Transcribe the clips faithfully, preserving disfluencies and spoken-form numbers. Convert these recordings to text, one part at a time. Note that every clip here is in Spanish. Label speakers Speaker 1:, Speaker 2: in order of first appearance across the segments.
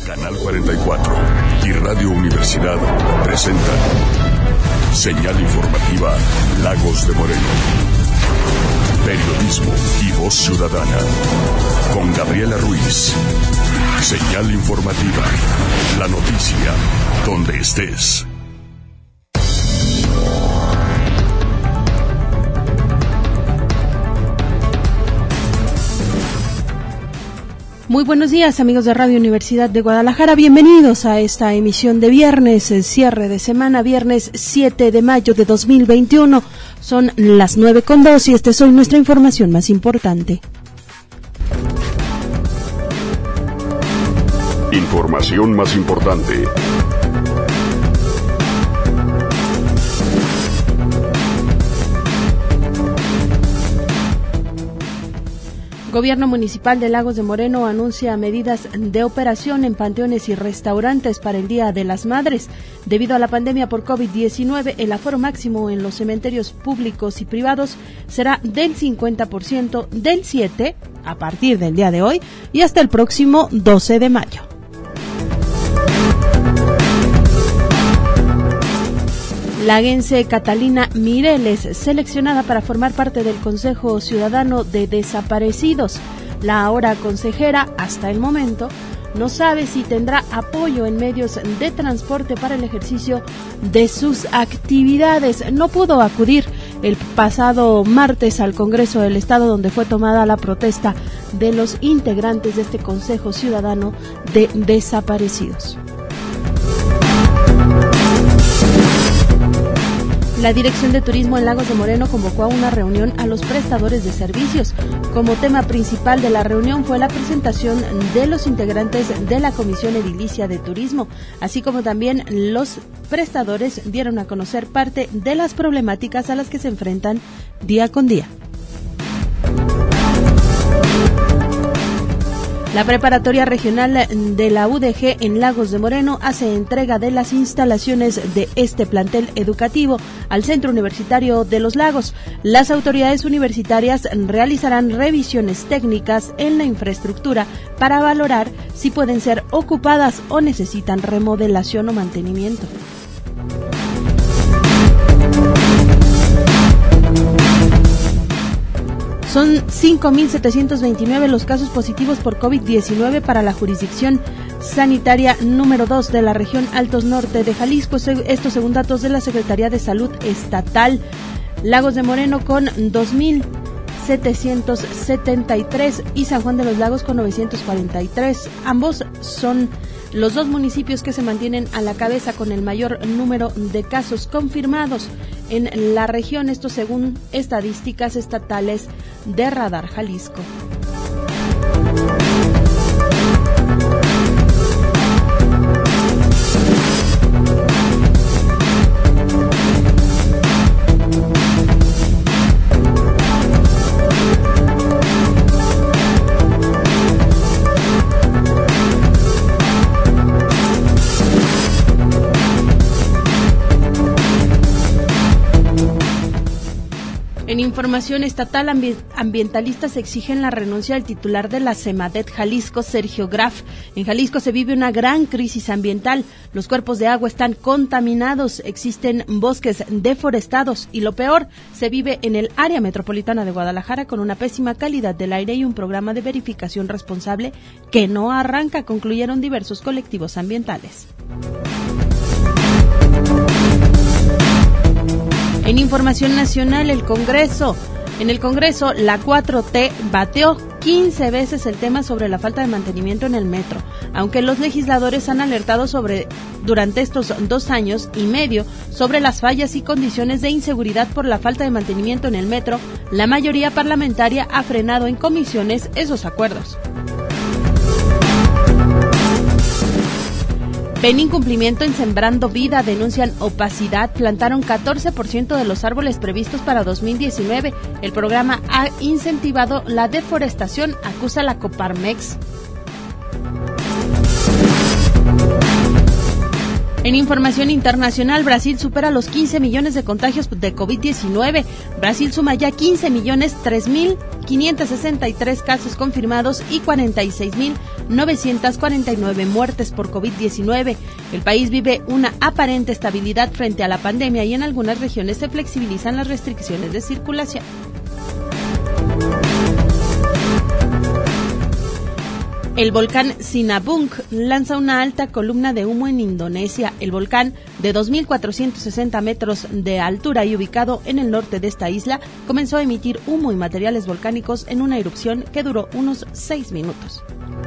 Speaker 1: Canal cuarenta y cuatro y Radio Universidad presentan Señal Informativa Lagos de Moreno. Periodismo y voz ciudadana. Con Gabriela Ruiz. Señal Informativa. La noticia donde estés.
Speaker 2: Muy buenos días, amigos de Radio Universidad de Guadalajara. Bienvenidos a esta emisión de viernes, el cierre de semana, viernes siete de mayo de dos mil veintiuno. Son las nueve con dos y esta es hoy nuestra información más importante.
Speaker 1: Información más importante.
Speaker 2: Gobierno Municipal de Lagos de Moreno anuncia medidas de operación en panteones y restaurantes para el Día de las Madres. Debido a la pandemia por COVID diecinueve, el aforo máximo en los cementerios públicos y privados será del cincuenta por ciento del siete a partir del día de hoy y hasta el próximo doce de mayo. Laguense Catalina Mireles, seleccionada para formar parte del Consejo Ciudadano de Desaparecidos. La ahora consejera, hasta el momento, no sabe si tendrá apoyo en medios de transporte para el ejercicio de sus actividades. No pudo acudir el pasado martes al Congreso del Estado, donde fue tomada la protesta de los integrantes de este Consejo Ciudadano de Desaparecidos. La Dirección de Turismo en Lagos de Moreno convocó a una reunión a los prestadores de servicios. Como tema principal de la reunión fue la presentación de los integrantes de la Comisión Edilicia de Turismo, así como también los prestadores dieron a conocer parte de las problemáticas a las que se enfrentan día con día. La Preparatoria Regional de la U D G en Lagos de Moreno hace entrega de las instalaciones de este plantel educativo al Centro Universitario de los Lagos. Las autoridades universitarias realizarán revisiones técnicas en la infraestructura para valorar si pueden ser ocupadas o necesitan remodelación o mantenimiento. Son cinco mil setecientos veintinueve los casos positivos por COVID diecinueve para la jurisdicción sanitaria número dos de la región Altos Norte de Jalisco. Estos según datos de la Secretaría de Salud Estatal. Lagos de Moreno con dos mil setecientos setenta y tres y San Juan de los Lagos con novecientos cuarenta y tres. Ambos son los dos municipios que se mantienen a la cabeza con el mayor número de casos confirmados en la región, esto según estadísticas estatales de Radar Jalisco. En información estatal, ambi- ambientalistas exigen la renuncia del titular de la Semadet Jalisco, Sergio Graf. En Jalisco se vive una gran crisis ambiental. Los cuerpos de agua están contaminados, existen bosques deforestados y lo peor, se vive en el área metropolitana de Guadalajara con una pésima calidad del aire y un programa de verificación responsable que no arranca, concluyeron diversos colectivos ambientales. En información nacional, el Congreso. En el Congreso, la cuatro T bateó quince veces el tema sobre la falta de mantenimiento en el metro, aunque los legisladores han alertado sobre durante estos dos años y medio sobre las fallas y condiciones de inseguridad por la falta de mantenimiento en el metro. La mayoría parlamentaria ha frenado en comisiones esos acuerdos. Ven incumplimiento en Sembrando Vida, denuncian opacidad, plantaron catorce por ciento de los árboles previstos para dos mil diecinueve. El programa ha incentivado la deforestación, acusa la Coparmex. En información internacional, Brasil supera los quince millones de contagios de COVID diecinueve. Brasil suma ya quince millones tres mil quinientos sesenta y tres casos confirmados y cuarenta y seis mil novecientas cuarenta y nueve muertes por COVID diecinueve. El país vive una aparente estabilidad frente a la pandemia y en algunas regiones se flexibilizan las restricciones de circulación. El volcán Sinabung lanza una alta columna de humo en Indonesia. El volcán, de dos mil cuatrocientos sesenta metros de altura y ubicado en el norte de esta isla, comenzó a emitir humo y materiales volcánicos en una erupción que duró unos seis minutos.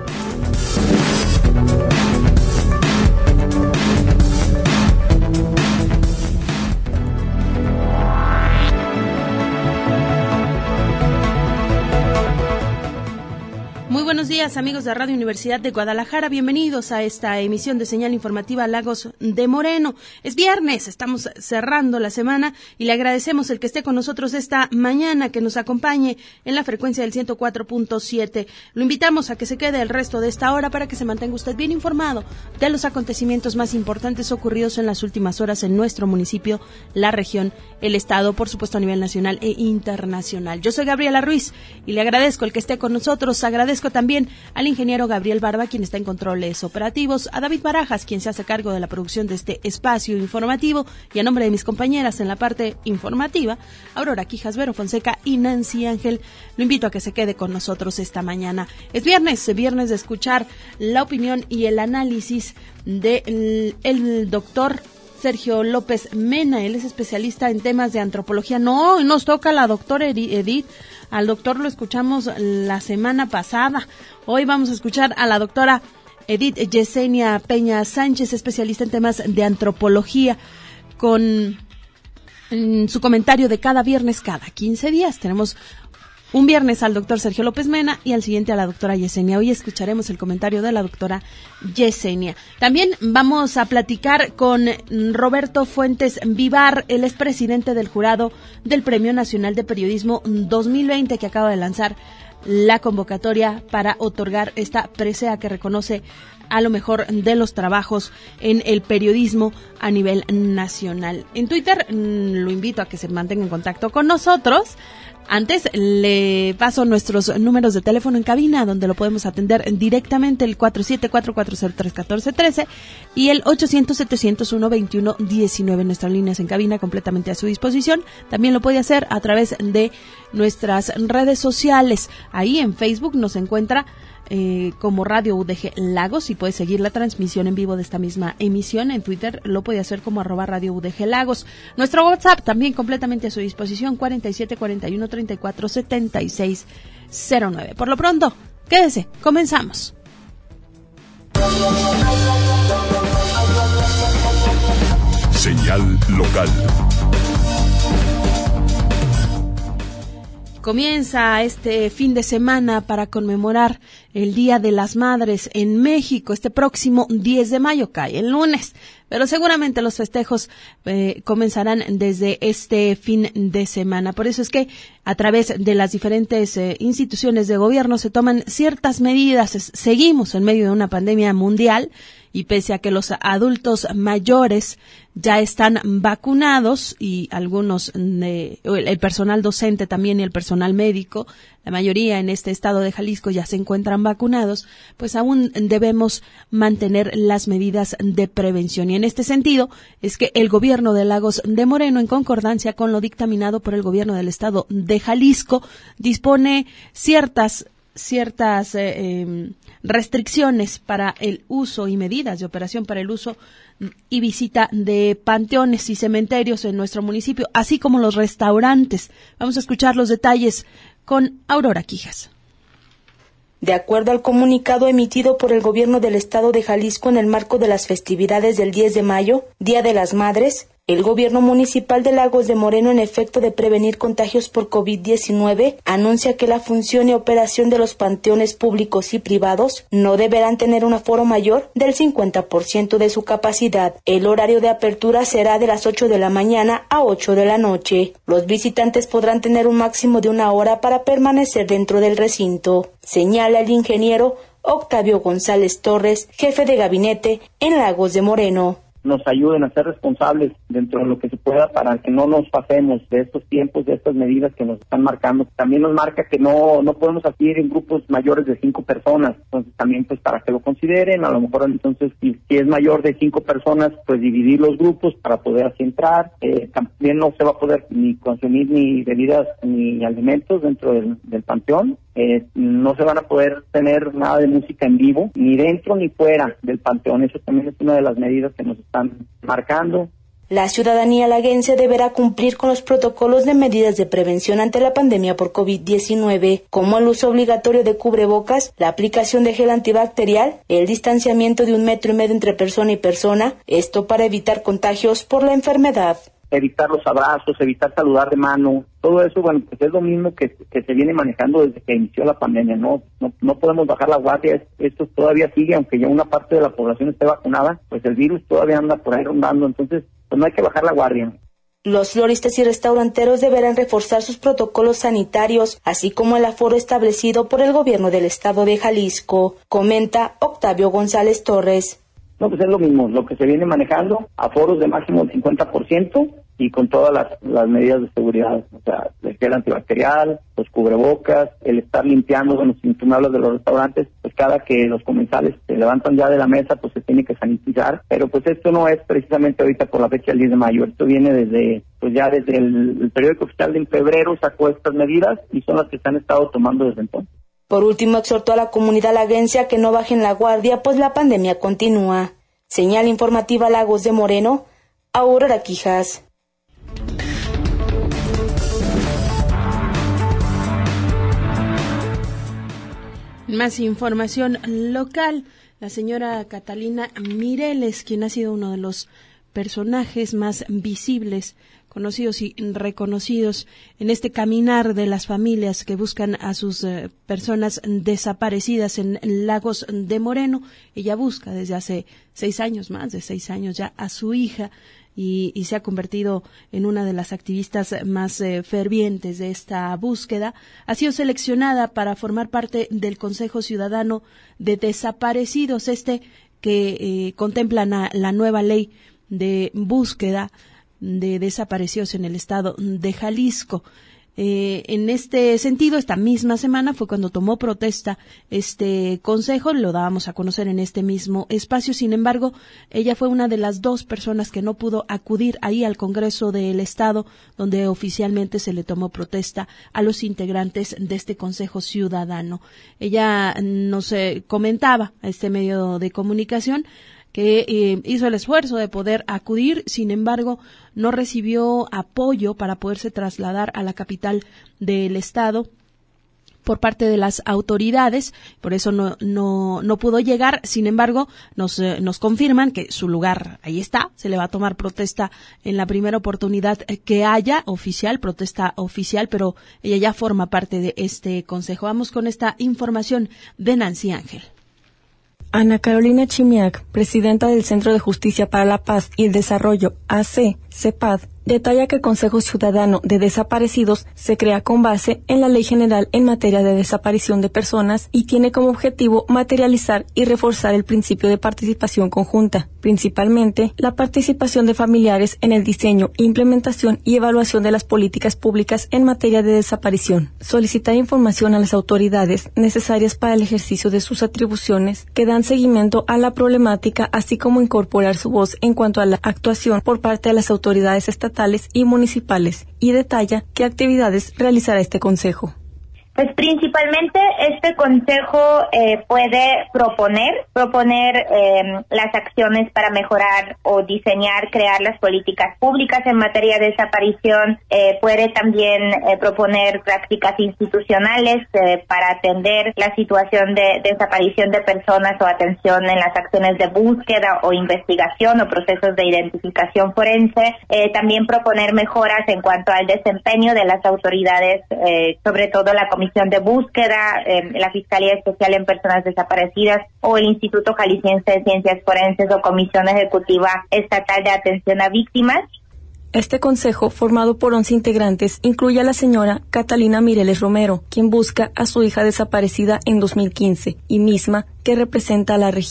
Speaker 2: Muy buenos días, amigos de Radio Universidad de Guadalajara. Bienvenidos a esta emisión de Señal Informativa Lagos de Moreno. Es viernes, estamos cerrando la semana y le agradecemos el que esté con nosotros esta mañana, que nos acompañe en la frecuencia del ciento cuatro punto siete. Lo invitamos a que se quede el resto de esta hora para que se mantenga usted bien informado de los acontecimientos más importantes ocurridos en las últimas horas en nuestro municipio, la región, el estado, por supuesto a nivel nacional e internacional. Yo soy Gabriela Ruiz y le agradezco el que esté con nosotros. Agradezco también al ingeniero Gabriel Barba, quien está en controles operativos, a David Barajas, quien se hace cargo de la producción de este espacio informativo, y a nombre de mis compañeras en la parte informativa, Aurora Quijas, Vero Fonseca y Nancy Ángel, lo invito a que se quede con nosotros esta mañana. Es viernes, viernes de escuchar la opinión y el análisis del el doctor Sergio López Mena. Él es especialista en temas de antropología. No, nos toca la doctora Edith. Al doctor lo escuchamos la semana pasada. Hoy vamos a escuchar a la doctora Edith Yesenia Peña Sánchez, especialista en temas de antropología, con su comentario de cada viernes, cada quince días. Tenemos un viernes al doctor Sergio López Mena y al siguiente a la doctora Yesenia. Hoy escucharemos el comentario de la doctora Yesenia. También vamos a platicar con Roberto Fuentes Vivar, el expresidente del jurado del Premio Nacional de Periodismo dos mil veinte, que acaba de lanzar la convocatoria para otorgar esta presea que reconoce a lo mejor de los trabajos en el periodismo a nivel nacional. En Twitter lo invito a que se mantenga en contacto con nosotros. Antes le paso nuestros números de teléfono en cabina, donde lo podemos atender directamente, el cuatro siete cuatro, cuatro cero tres, uno cuatro uno tres y el ochocientos, setecientos uno, veintiuno diecinueve. Nuestras líneas en cabina completamente a su disposición. También lo puede hacer a través de nuestras redes sociales. Ahí en Facebook nos encuentra Eh, como Radio U D G Lagos, y puede seguir la transmisión en vivo de esta misma emisión. En Twitter lo puede hacer como arroba Radio U D G Lagos. Nuestro WhatsApp también completamente a su disposición, cuarenta y siete, cuarenta y uno, treinta y cuatro, setenta y seis cero nueve. Por lo pronto, quédese, comenzamos.
Speaker 1: Señal local.
Speaker 2: Comienza este fin de semana para conmemorar el Día de las Madres en México. Este próximo diez de mayo cae el lunes, pero seguramente los festejos eh, comenzarán desde este fin de semana. Por eso es que a través de las diferentes eh, instituciones de gobierno se toman ciertas medidas. Es, seguimos en medio de una pandemia mundial, y pese a que los adultos mayores ya están vacunados y algunos, de, el personal docente también y el personal médico, la mayoría en este estado de Jalisco ya se encuentran vacunados, pues aún debemos mantener las medidas de prevención. Y en este sentido es que el gobierno de Lagos de Moreno, en concordancia con lo dictaminado por el gobierno del estado de Jalisco, dispone ciertas ciertas eh, eh, restricciones para el uso y medidas de operación para el uso y visita de panteones y cementerios en nuestro municipio, así como los restaurantes. Vamos a escuchar los detalles con Aurora Quijas.
Speaker 3: De acuerdo al comunicado emitido por el gobierno del estado de Jalisco en el marco de las festividades del diez de mayo, Día de las Madres, el gobierno municipal de Lagos de Moreno, en efecto de prevenir contagios por COVID diecinueve, anuncia que la función y operación de los panteones públicos y privados no deberán tener un aforo mayor del cincuenta por ciento de su capacidad. El horario de apertura será de las ocho de la mañana a ocho de la noche. Los visitantes podrán tener un máximo de una hora para permanecer dentro del recinto, señala el ingeniero Octavio González Torres, jefe de gabinete en Lagos de Moreno.
Speaker 4: nos ayuden a ser responsables dentro de lo que se pueda para que no nos pasemos de estos tiempos, de estas medidas que nos están marcando. También nos marca que no no podemos asistir en grupos mayores de cinco personas, entonces también pues para que lo consideren, a lo mejor entonces si, si es mayor de cinco personas, pues dividir los grupos para poder así entrar. Eh, también no se va a poder ni consumir ni bebidas ni alimentos dentro del, del panteón. Eh, no se van a poder tener nada de música en vivo, ni dentro ni fuera del panteón. Eso también es una de las medidas que nos están marcando.
Speaker 3: La ciudadanía laguense deberá cumplir con los protocolos de medidas de prevención ante la pandemia por COVID diecinueve, como el uso obligatorio de cubrebocas, la aplicación de gel antibacterial, el distanciamiento de un metro y medio entre persona y persona, esto para evitar contagios por la enfermedad.
Speaker 4: Evitar los abrazos, evitar saludar de mano, todo eso, bueno, pues es lo mismo que, que se viene manejando desde que inició la pandemia, ¿no? No, no podemos bajar la guardia, esto todavía sigue, aunque ya una parte de la población esté vacunada, pues el virus todavía anda por ahí rondando, entonces pues no hay que bajar la guardia.
Speaker 3: Los floristas y restauranteros deberán reforzar sus protocolos sanitarios, así como el aforo establecido por el gobierno del estado de Jalisco, comenta Octavio González Torres.
Speaker 4: No, pues es lo mismo, lo que se viene manejando, aforos de máximo del cincuenta por ciento y con todas las, las medidas de seguridad, o sea, el gel antibacterial, los cubrebocas, el estar limpiando, bueno, si tú me hablas de los restaurantes, pues cada que los comensales se levantan ya de la mesa, pues se tiene que sanitizar, pero pues esto no es precisamente ahorita por la fecha del diez de mayo, esto viene desde, pues ya desde el, el periódico oficial de en febrero sacó estas medidas y son las que se han estado tomando desde entonces.
Speaker 3: Por último, exhortó a la comunidad laguense a que no bajen la guardia, pues la pandemia continúa. Señal informativa Lagos de Moreno, Aurora Quijas.
Speaker 2: Más información local. La señora Catalina Mireles, quien ha sido uno de los personajes más visibles, conocidos y reconocidos en este caminar de las familias que buscan a sus eh, personas desaparecidas en Lagos de Moreno. Ella busca desde hace seis años, más de seis años ya, a su hija y, y se ha convertido en una de las activistas más eh, fervientes de esta búsqueda. Ha sido seleccionada para formar parte del Consejo Ciudadano de Desaparecidos, este que eh, contempla na, la nueva ley de búsqueda de desaparecidos en el estado de Jalisco. Eh, en este sentido, esta misma semana fue cuando tomó protesta este consejo, lo dábamos a conocer en este mismo espacio. Sin embargo, ella fue una de las dos personas que no pudo acudir ahí al Congreso del Estado, donde oficialmente se le tomó protesta a los integrantes de este Consejo Ciudadano. Ella nos eh, comentaba a este medio de comunicación que eh, hizo el esfuerzo de poder acudir, sin embargo, no recibió apoyo para poderse trasladar a la capital del estado por parte de las autoridades, por eso no no no pudo llegar. Sin embargo, nos eh, nos confirman que su lugar ahí está, se le va a tomar protesta en la primera oportunidad que haya oficial, protesta oficial, pero ella ya forma parte de este consejo. Vamos con esta información de Nancy Ángel.
Speaker 5: Ana Carolina Chimiak, presidenta del Centro de Justicia para la Paz y el Desarrollo, A C, CEPAD, detalla que el Consejo Ciudadano de Desaparecidos se crea con base en la Ley General en materia de desaparición de personas y tiene como objetivo materializar y reforzar el principio de participación conjunta, principalmente la participación de familiares en el diseño, implementación y evaluación de las políticas públicas en materia de desaparición. Solicitar información a las autoridades necesarias para el ejercicio de sus atribuciones que dan seguimiento a la problemática, así como incorporar su voz en cuanto a la actuación por parte de las autoridades estatales y municipales, y detalla qué actividades realizará este consejo.
Speaker 6: Pues principalmente este consejo eh, puede proponer, proponer eh, las acciones para mejorar o diseñar, crear las políticas públicas en materia de desaparición, eh, puede también eh, proponer prácticas institucionales eh, para atender la situación de, de desaparición de personas o atención en las acciones de búsqueda o investigación o procesos de identificación forense, eh, también proponer mejoras en cuanto al desempeño de las autoridades, eh, sobre todo la Comisión de Búsqueda, eh, la Fiscalía Especial en Personas Desaparecidas o el Instituto Jalisciense de Ciencias Forenses o Comisión Ejecutiva Estatal de Atención a Víctimas.
Speaker 5: Este consejo, formado por once integrantes, incluye a la señora Catalina Mireles Romero, quien busca a su hija desaparecida en dos mil quince y misma que representa a la región.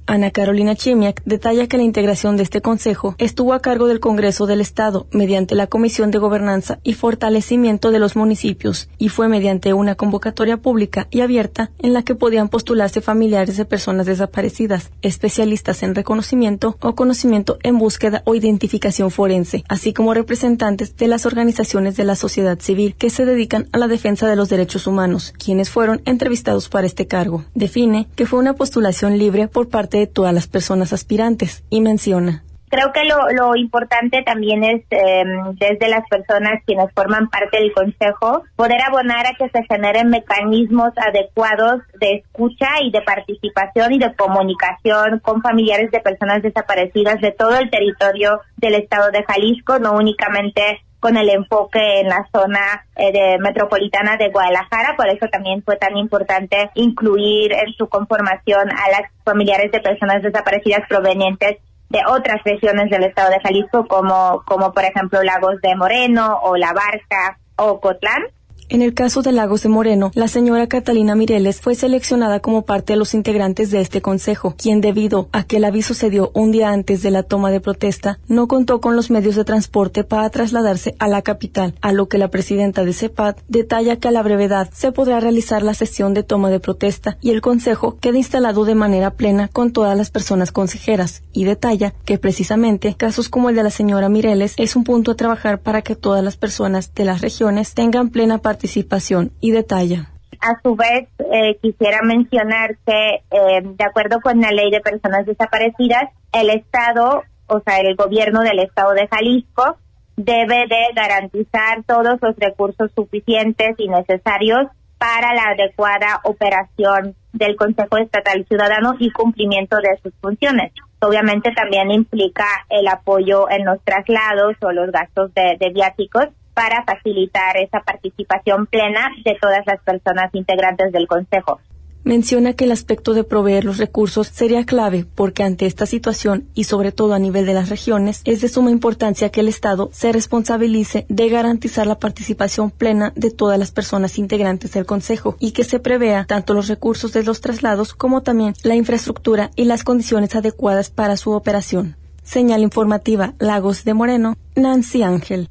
Speaker 5: Ana Carolina Chimiak detalla que la integración de este consejo estuvo a cargo del Congreso del Estado mediante la Comisión de Gobernanza y Fortalecimiento de los Municipios y fue mediante una convocatoria pública y abierta en la que podían postularse familiares de personas desaparecidas, especialistas en reconocimiento o conocimiento en búsqueda o identificación forense, así como representantes de las organizaciones de la sociedad civil que se dedican a la defensa de los derechos humanos, quienes fueron entrevistados para este cargo. Define que fue una postulación libre por parte de todas las personas aspirantes y menciona:
Speaker 6: creo que lo, lo importante también es, eh, desde las personas quienes forman parte del Consejo, poder abonar a que se generen mecanismos adecuados de escucha y de participación y de comunicación con familiares de personas desaparecidas de todo el territorio del estado de Jalisco, no únicamente con el enfoque en la zona eh, de metropolitana de Guadalajara. Por eso también fue tan importante incluir en su conformación a las familiares de personas desaparecidas provenientes de otras regiones del estado de Jalisco, como, como por ejemplo Lagos de Moreno o La Barca o Ocotlán.
Speaker 5: En el caso de Lagos de Moreno, la señora Catalina Mireles fue seleccionada como parte de los integrantes de este consejo, quien debido a que el aviso se dio un día antes de la toma de protesta, no contó con los medios de transporte para trasladarse a la capital, a lo que la presidenta de CEPAD detalla que a la brevedad se podrá realizar la sesión de toma de protesta y el consejo queda instalado de manera plena con todas las personas consejeras, y detalla que precisamente casos como el de la señora Mireles es un punto a trabajar para que todas las personas de las regiones tengan plena participación participación y detalla.
Speaker 6: A su vez, eh, quisiera mencionar que, eh, de acuerdo con la Ley de Personas Desaparecidas, el Estado, o sea, el gobierno del Estado de Jalisco, debe de garantizar todos los recursos suficientes y necesarios para la adecuada operación del Consejo Estatal Ciudadano y cumplimiento de sus funciones. Obviamente también implica el apoyo en los traslados o los gastos de, de viáticos, para facilitar esa participación plena de todas las personas integrantes del Consejo.
Speaker 5: Menciona que el aspecto de proveer los recursos sería clave porque ante esta situación y sobre todo a nivel de las regiones es de suma importancia que el Estado se responsabilice de garantizar la participación plena de todas las personas integrantes del Consejo y que se prevea tanto los recursos de los traslados como también la infraestructura y las condiciones adecuadas para su operación. Señal informativa Lagos de Moreno, Nancy Ángel.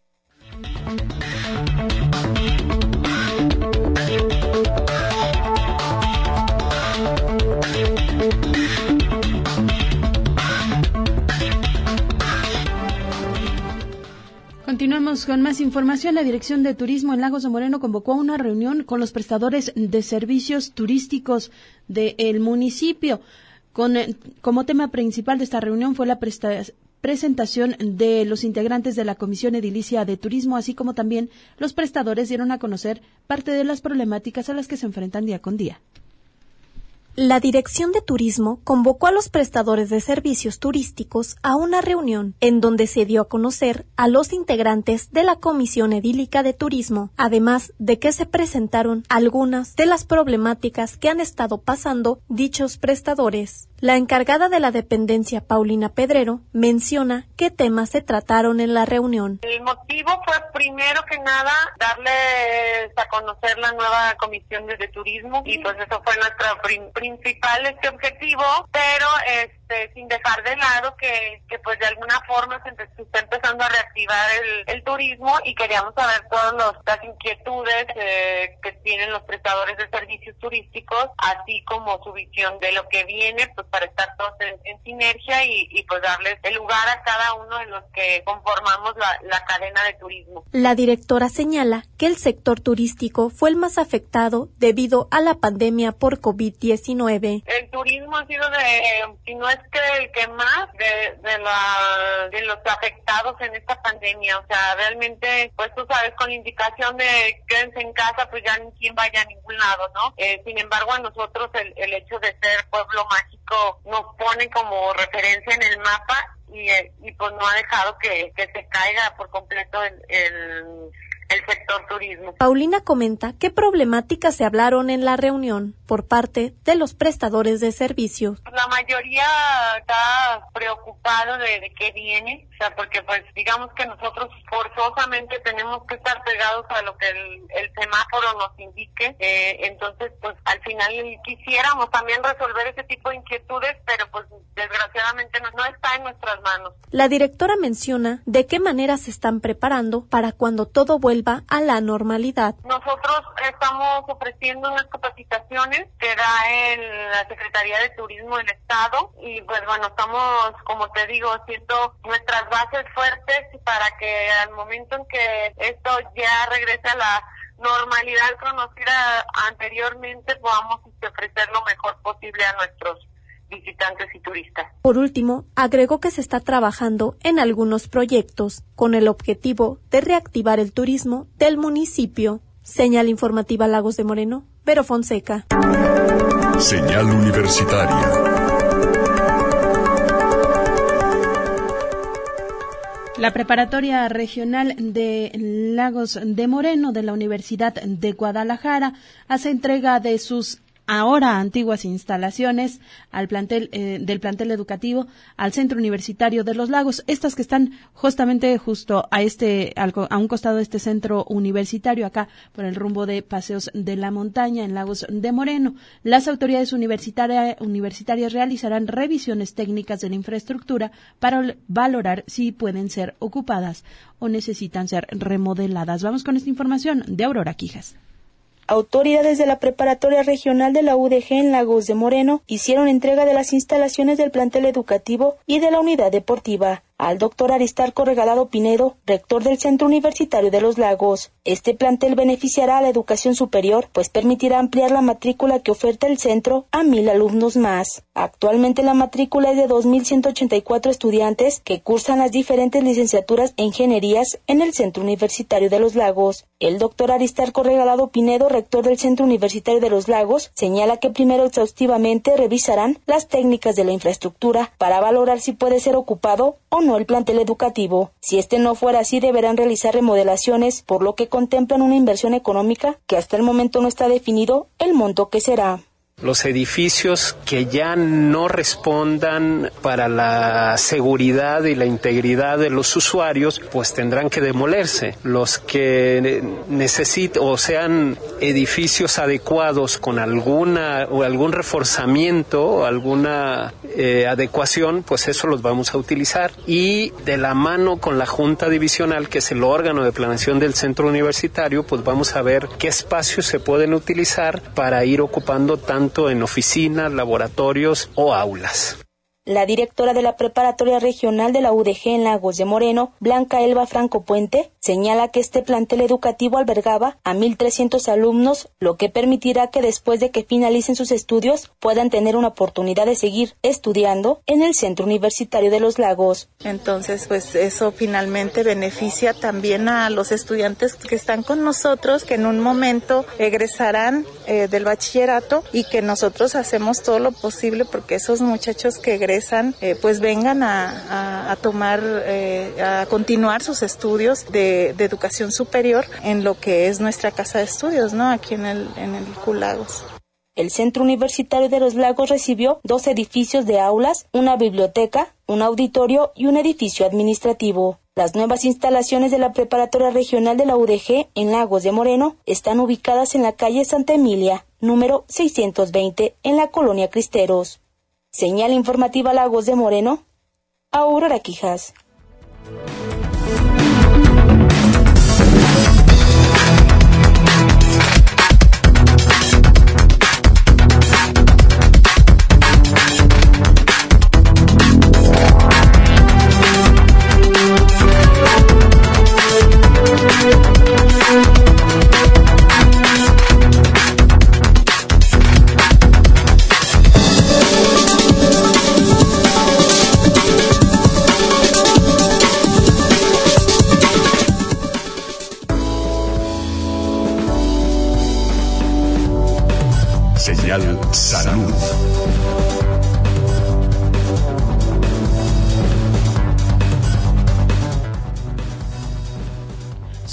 Speaker 2: Continuamos con más información. La Dirección de Turismo en Lagos de Moreno convocó a una reunión con los prestadores de servicios turísticos del municipio. Con, como tema principal de esta reunión fue la prestación presentación de los integrantes de la Comisión Edilicia de Turismo, así como también los prestadores dieron a conocer parte de las problemáticas a las que se enfrentan día con día.
Speaker 7: La Dirección de Turismo convocó a los prestadores de servicios turísticos a una reunión en donde se dio a conocer a los integrantes de la Comisión Edílica de Turismo, además de que se presentaron algunas de las problemáticas que han estado pasando dichos prestadores. La encargada de la dependencia, Paulina Pedrero, menciona qué temas se trataron en la reunión.
Speaker 8: El motivo fue, primero que nada, darles a conocer la nueva Comisión de, de Turismo, y pues eso fue nuestro prim- principal este objetivo, pero este sin dejar de lado que, que pues de alguna forma se, empe- se está empezando a reactivar el, el turismo, y queríamos saber todas los, las inquietudes eh, que tienen los prestadores de servicios turísticos, así como su visión de lo que viene, pues para estar todos en, en sinergia y, y pues darles el lugar a cada uno de los que conformamos la, la cadena de turismo.
Speaker 7: La directora señala que el sector turístico fue el más afectado debido a la pandemia por COVID diecinueve.
Speaker 8: El turismo ha sido de, si no es que el que más, de, de, la, de los afectados en esta pandemia. O sea, realmente, pues tú sabes, con la indicación de quédense en casa, pues ya ni quien vaya a ningún lado, ¿no? Eh, sin embargo, a nosotros el, el hecho de ser pueblo mágico nos pone como referencia en el mapa, y, y pues no ha dejado que, que se caiga por completo el, el el sector turismo.
Speaker 7: Paulina comenta qué problemáticas se hablaron en la reunión por parte de los prestadores de servicios.
Speaker 8: La mayoría está preocupado de, de qué viene, o sea, porque pues digamos que nosotros forzosamente tenemos que estar pegados a lo que el, el semáforo nos indique, eh, entonces pues al final quisiéramos también resolver ese tipo de inquietudes, pero pues desgraciadamente no, no está en nuestras manos.
Speaker 7: La directora menciona de qué manera se están preparando para cuando todo vuelva a la normalidad.
Speaker 8: Nosotros estamos ofreciendo unas capacitaciones que da en la Secretaría de Turismo del Estado y pues bueno, estamos, como te digo, haciendo nuestras bases fuertes para que al momento en que esto ya regrese a la normalidad conocida anteriormente podamos ofrecer lo mejor posible a nuestros visitantes y turistas.
Speaker 7: Por último, agregó que se está trabajando en algunos proyectos con el objetivo de reactivar el turismo del municipio. Señal informativa Lagos de Moreno, Vero Fonseca.
Speaker 1: Señal universitaria.
Speaker 2: La Preparatoria Regional de Lagos de Moreno de la Universidad de Guadalajara hace entrega de sus ahora antiguas instalaciones al plantel eh, del plantel educativo al Centro Universitario de los Lagos, estas que están justamente justo a este al, a un costado de este centro universitario, acá por el rumbo de Paseos de la Montaña en Lagos de Moreno. Las autoridades universitaria, universitarias realizarán revisiones técnicas de la infraestructura para valorar si pueden ser ocupadas o necesitan ser remodeladas. Vamos con esta información de Aurora Quijas.
Speaker 3: Autoridades de la Preparatoria Regional de la U D G en Lagos de Moreno hicieron entrega de las instalaciones del plantel educativo y de la unidad deportiva al doctor Aristarco Regalado Pinedo, rector del Centro Universitario de los Lagos. Este plantel beneficiará a la educación superior, pues permitirá ampliar la matrícula que oferta el centro a mil alumnos más. Actualmente la matrícula es de dos mil ciento ochenta y cuatro estudiantes que cursan las diferentes licenciaturas e ingenierías en el Centro Universitario de los Lagos. El doctor Aristarco Regalado Pinedo, rector del Centro Universitario de los Lagos, señala que primero exhaustivamente revisarán las técnicas de la infraestructura para valorar si puede ser ocupado o no el plantel educativo. Si este no fuera así, deberán realizar remodelaciones, por lo que contemplan una inversión económica que hasta el momento no está definido el monto que será.
Speaker 9: Los edificios que ya no respondan para la seguridad y la integridad de los usuarios, pues tendrán que demolerse. Los que necesiten o sean edificios adecuados con alguna o algún reforzamiento o alguna eh, adecuación, pues eso los vamos a utilizar. Y de la mano con la Junta Divisional, que es el órgano de planeación del centro universitario, pues vamos a ver qué espacios se pueden utilizar para ir ocupando tanto en oficinas, laboratorios o aulas.
Speaker 3: La directora de la Preparatoria Regional de la U D G en Lagos de Moreno, Blanca Elba Franco Puente, señala que este plantel educativo albergaba a mil trescientos alumnos, lo que permitirá que después de que finalicen sus estudios puedan tener una oportunidad de seguir estudiando en el Centro Universitario de los Lagos.
Speaker 10: Entonces, pues eso finalmente beneficia también a los estudiantes que están con nosotros, que en un momento egresarán eh, del bachillerato y que nosotros hacemos todo lo posible porque esos muchachos que egresan Eh, pues vengan a, a, a tomar, eh, a continuar sus estudios de, de educación superior en lo que es nuestra casa de estudios, ¿no? Aquí en el, en el C U Lagos.
Speaker 3: El Centro Universitario de los Lagos recibió dos edificios de aulas, una biblioteca, un auditorio y un edificio administrativo. Las nuevas instalaciones de la Preparatoria Regional de la U D G en Lagos de Moreno están ubicadas en la calle Santa Emilia, número seiscientos veinte, en la colonia Cristeros. Señal informativa Lagos de Moreno, Aurora Quijas.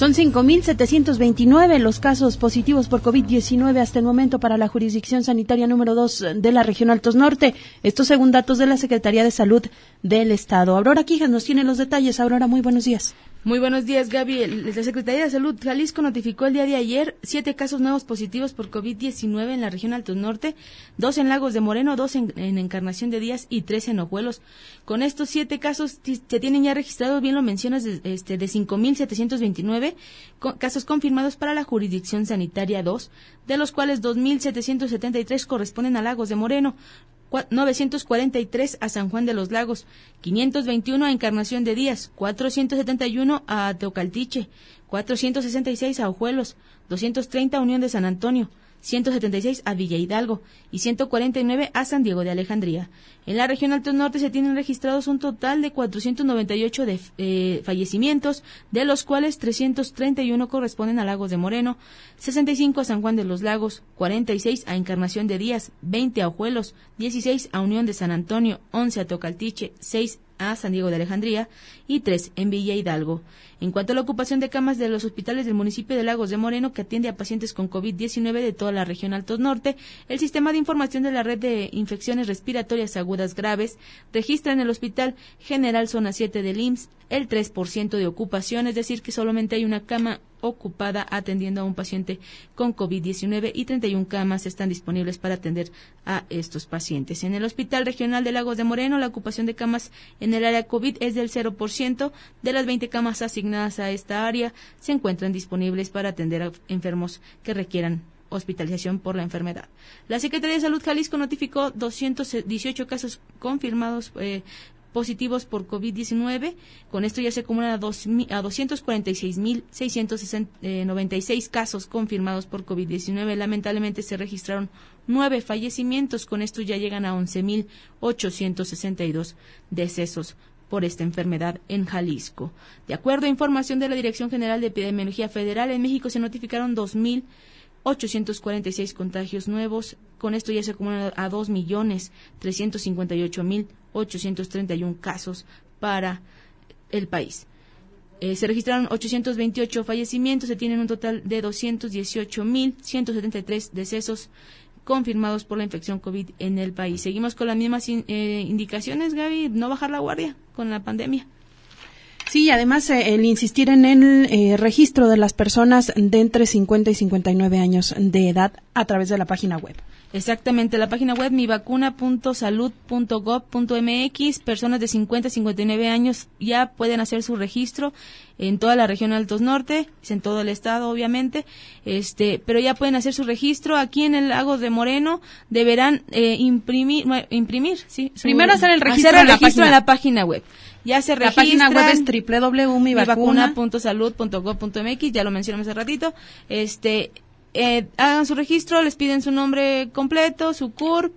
Speaker 2: Son cinco mil setecientos veintinueve los casos positivos por COVID diecinueve hasta el momento para la jurisdicción sanitaria número dos de la región Altos Norte. Estos según datos de la Secretaría de Salud del Estado. Aurora Quijas nos tiene los detalles. Aurora, muy buenos días.
Speaker 11: Muy buenos días, Gaby. La Secretaría de Salud Jalisco notificó el día de ayer siete casos nuevos positivos por COVID diecinueve en la región Altos Norte, dos en Lagos de Moreno, dos en, en Encarnación de Díaz y tres en Ojuelos. Con estos siete casos se tienen ya registrados, bien lo mencionas, de, este, de cinco mil setecientos veintinueve co- casos confirmados para la jurisdicción sanitaria dos, de los cuales dos mil setecientos setenta y tres corresponden a Lagos de Moreno, novecientos cuarenta y tres a San Juan de los Lagos, quinientos veintiuno a Encarnación de Díaz, cuatrocientos setenta y uno a Teocaltiche, cuatrocientos sesenta y seis a Ojuelos, doscientos treinta a Unión de San Antonio, ciento setenta y seis a Villa Hidalgo y ciento cuarenta y nueve a San Diego de Alejandría. En la región Altos Norte se tienen registrados un total de cuatrocientos noventa y ocho de, eh, fallecimientos, de los cuales trescientos treinta y uno corresponden a Lagos de Moreno, sesenta y cinco a San Juan de los Lagos, cuarenta y seis a Encarnación de Díaz, veinte a Ojuelos, dieciséis a Unión de San Antonio, once a Teocaltiche, seis a San Diego de Alejandría y tres en Villa Hidalgo. En cuanto a la ocupación de camas de los hospitales del municipio de Lagos de Moreno, que atiende a pacientes con COVID diecinueve de toda la región Altos Norte, el sistema de información de la red de infecciones respiratorias agudas graves registra en el Hospital General Zona siete del I M S S el tres por ciento de ocupación, es decir, que solamente hay una cama ocupada atendiendo a un paciente con COVID diecinueve y treinta y una camas están disponibles para atender a estos pacientes. En el Hospital Regional de Lagos de Moreno, la ocupación de camas en el área COVID es del cero por ciento. De las veinte camas asignadas a esta área, se encuentran disponibles para atender a enfermos que requieran hospitalización por la enfermedad. La Secretaría de Salud Jalisco notificó doscientos dieciocho casos confirmados eh, positivos por COVID diecinueve. Con esto ya se acumulan a, dos, a doscientos cuarenta y seis mil seiscientos noventa y seis casos confirmados por COVID diecinueve. Lamentablemente se registraron nueve fallecimientos. Con esto ya llegan a once mil ochocientos sesenta y dos decesos por esta enfermedad en Jalisco. De acuerdo a información de la Dirección General de Epidemiología Federal, en México se notificaron dos mil ochocientos cuarenta y seis contagios nuevos. Con esto ya se acumulan a dos millones trescientos cincuenta y ocho mil ochocientos treinta y uno casos para el país. Eh, se registraron ochocientos veintiocho fallecimientos, se tienen un total de doscientos dieciocho mil ciento setenta y tres decesos confirmados por la infección COVID en el país. Seguimos con las mismas in, eh, indicaciones, Gaby, no bajar la guardia con la pandemia.
Speaker 2: Sí, y además eh, el insistir en el eh, registro de las personas de entre cincuenta y cincuenta y nueve años de edad a través de la página web.
Speaker 11: Exactamente, la página web mivacuna punto salud punto gob punto mx. Personas de cincuenta a cincuenta y nueve años ya pueden hacer su registro en toda la región Altos Norte, en todo el estado obviamente, este, pero ya pueden hacer su registro. Aquí en el Lagos de Moreno deberán eh, imprimir, imprimir, sí. Su,
Speaker 2: Primero hacer el registro,
Speaker 11: hacer el
Speaker 2: en, la
Speaker 11: registro
Speaker 2: página.
Speaker 11: en la página web. Ya se
Speaker 2: la
Speaker 11: registran.
Speaker 2: La página web es doble u doble u doble u punto mivacuna
Speaker 11: punto salud punto gob punto mx, ya lo mencionamos hace ratito. Este, eh, hagan su registro, les piden su nombre completo, su C U R P,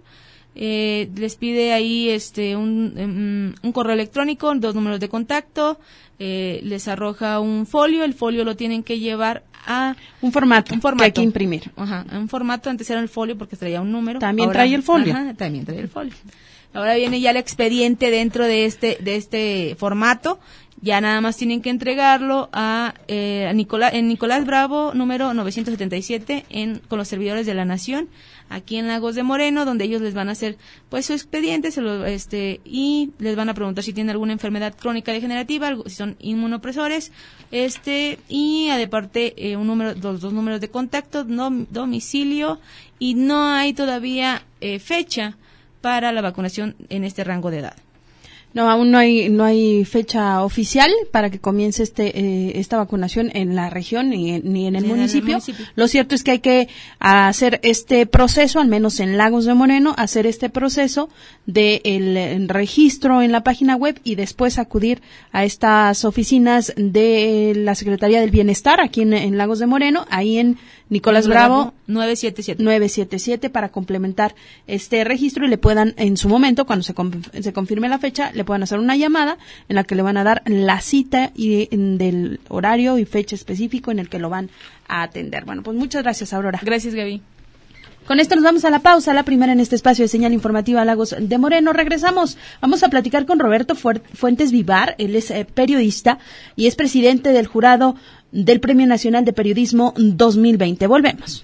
Speaker 11: eh, les pide ahí este un, um, un correo electrónico, dos números de contacto, eh, les arroja un folio, el folio lo tienen que llevar a
Speaker 2: un formato,
Speaker 11: un formato
Speaker 2: que hay que imprimir.
Speaker 11: Ajá, un formato, antes era el folio porque traía un número.
Speaker 2: También
Speaker 11: ahora,
Speaker 2: trae el folio.
Speaker 11: Ajá, también trae el folio. Ahora viene ya el expediente dentro de este de este formato. Ya nada más tienen que entregarlo a, eh, a Nicolás, en Nicolás Bravo, número novecientos setenta y siete, en, con los servidores de la Nación, aquí en Lagos de Moreno, donde ellos les van a hacer pues su expediente se lo, este y les van a preguntar si tienen alguna enfermedad crónica degenerativa, algo, si son inmunopresores, este y aparte eh, un número, dos, dos números de contacto, no, domicilio, y no hay todavía eh, fecha para la vacunación en este rango de edad.
Speaker 2: No, aún no hay no hay fecha oficial para que comience este eh, esta vacunación en la región ni en, ni en el, sí, municipio. en el municipio. Lo cierto es que hay que hacer este proceso, al menos en Lagos de Moreno, hacer este proceso de el registro en la página web y después acudir a estas oficinas de la Secretaría del Bienestar aquí en, en Lagos de Moreno, ahí en Nicolás Bravo
Speaker 11: nueve siete siete
Speaker 2: nueve siete siete para complementar este registro y le puedan en su momento cuando se, se confirme la fecha le puedan hacer una llamada en la que le van a dar la cita y en, del horario y fecha específico en el que lo van a atender. Bueno, pues muchas gracias, Aurora.
Speaker 11: Gracias, Gaby.
Speaker 2: Con esto nos vamos a la pausa, la primera en este espacio de Señal Informativa Lagos de Moreno. Regresamos, vamos a platicar con Roberto Fuentes Vivar, él es eh, periodista y es presidente del jurado del Premio Nacional de Periodismo dos mil veinte. Volvemos.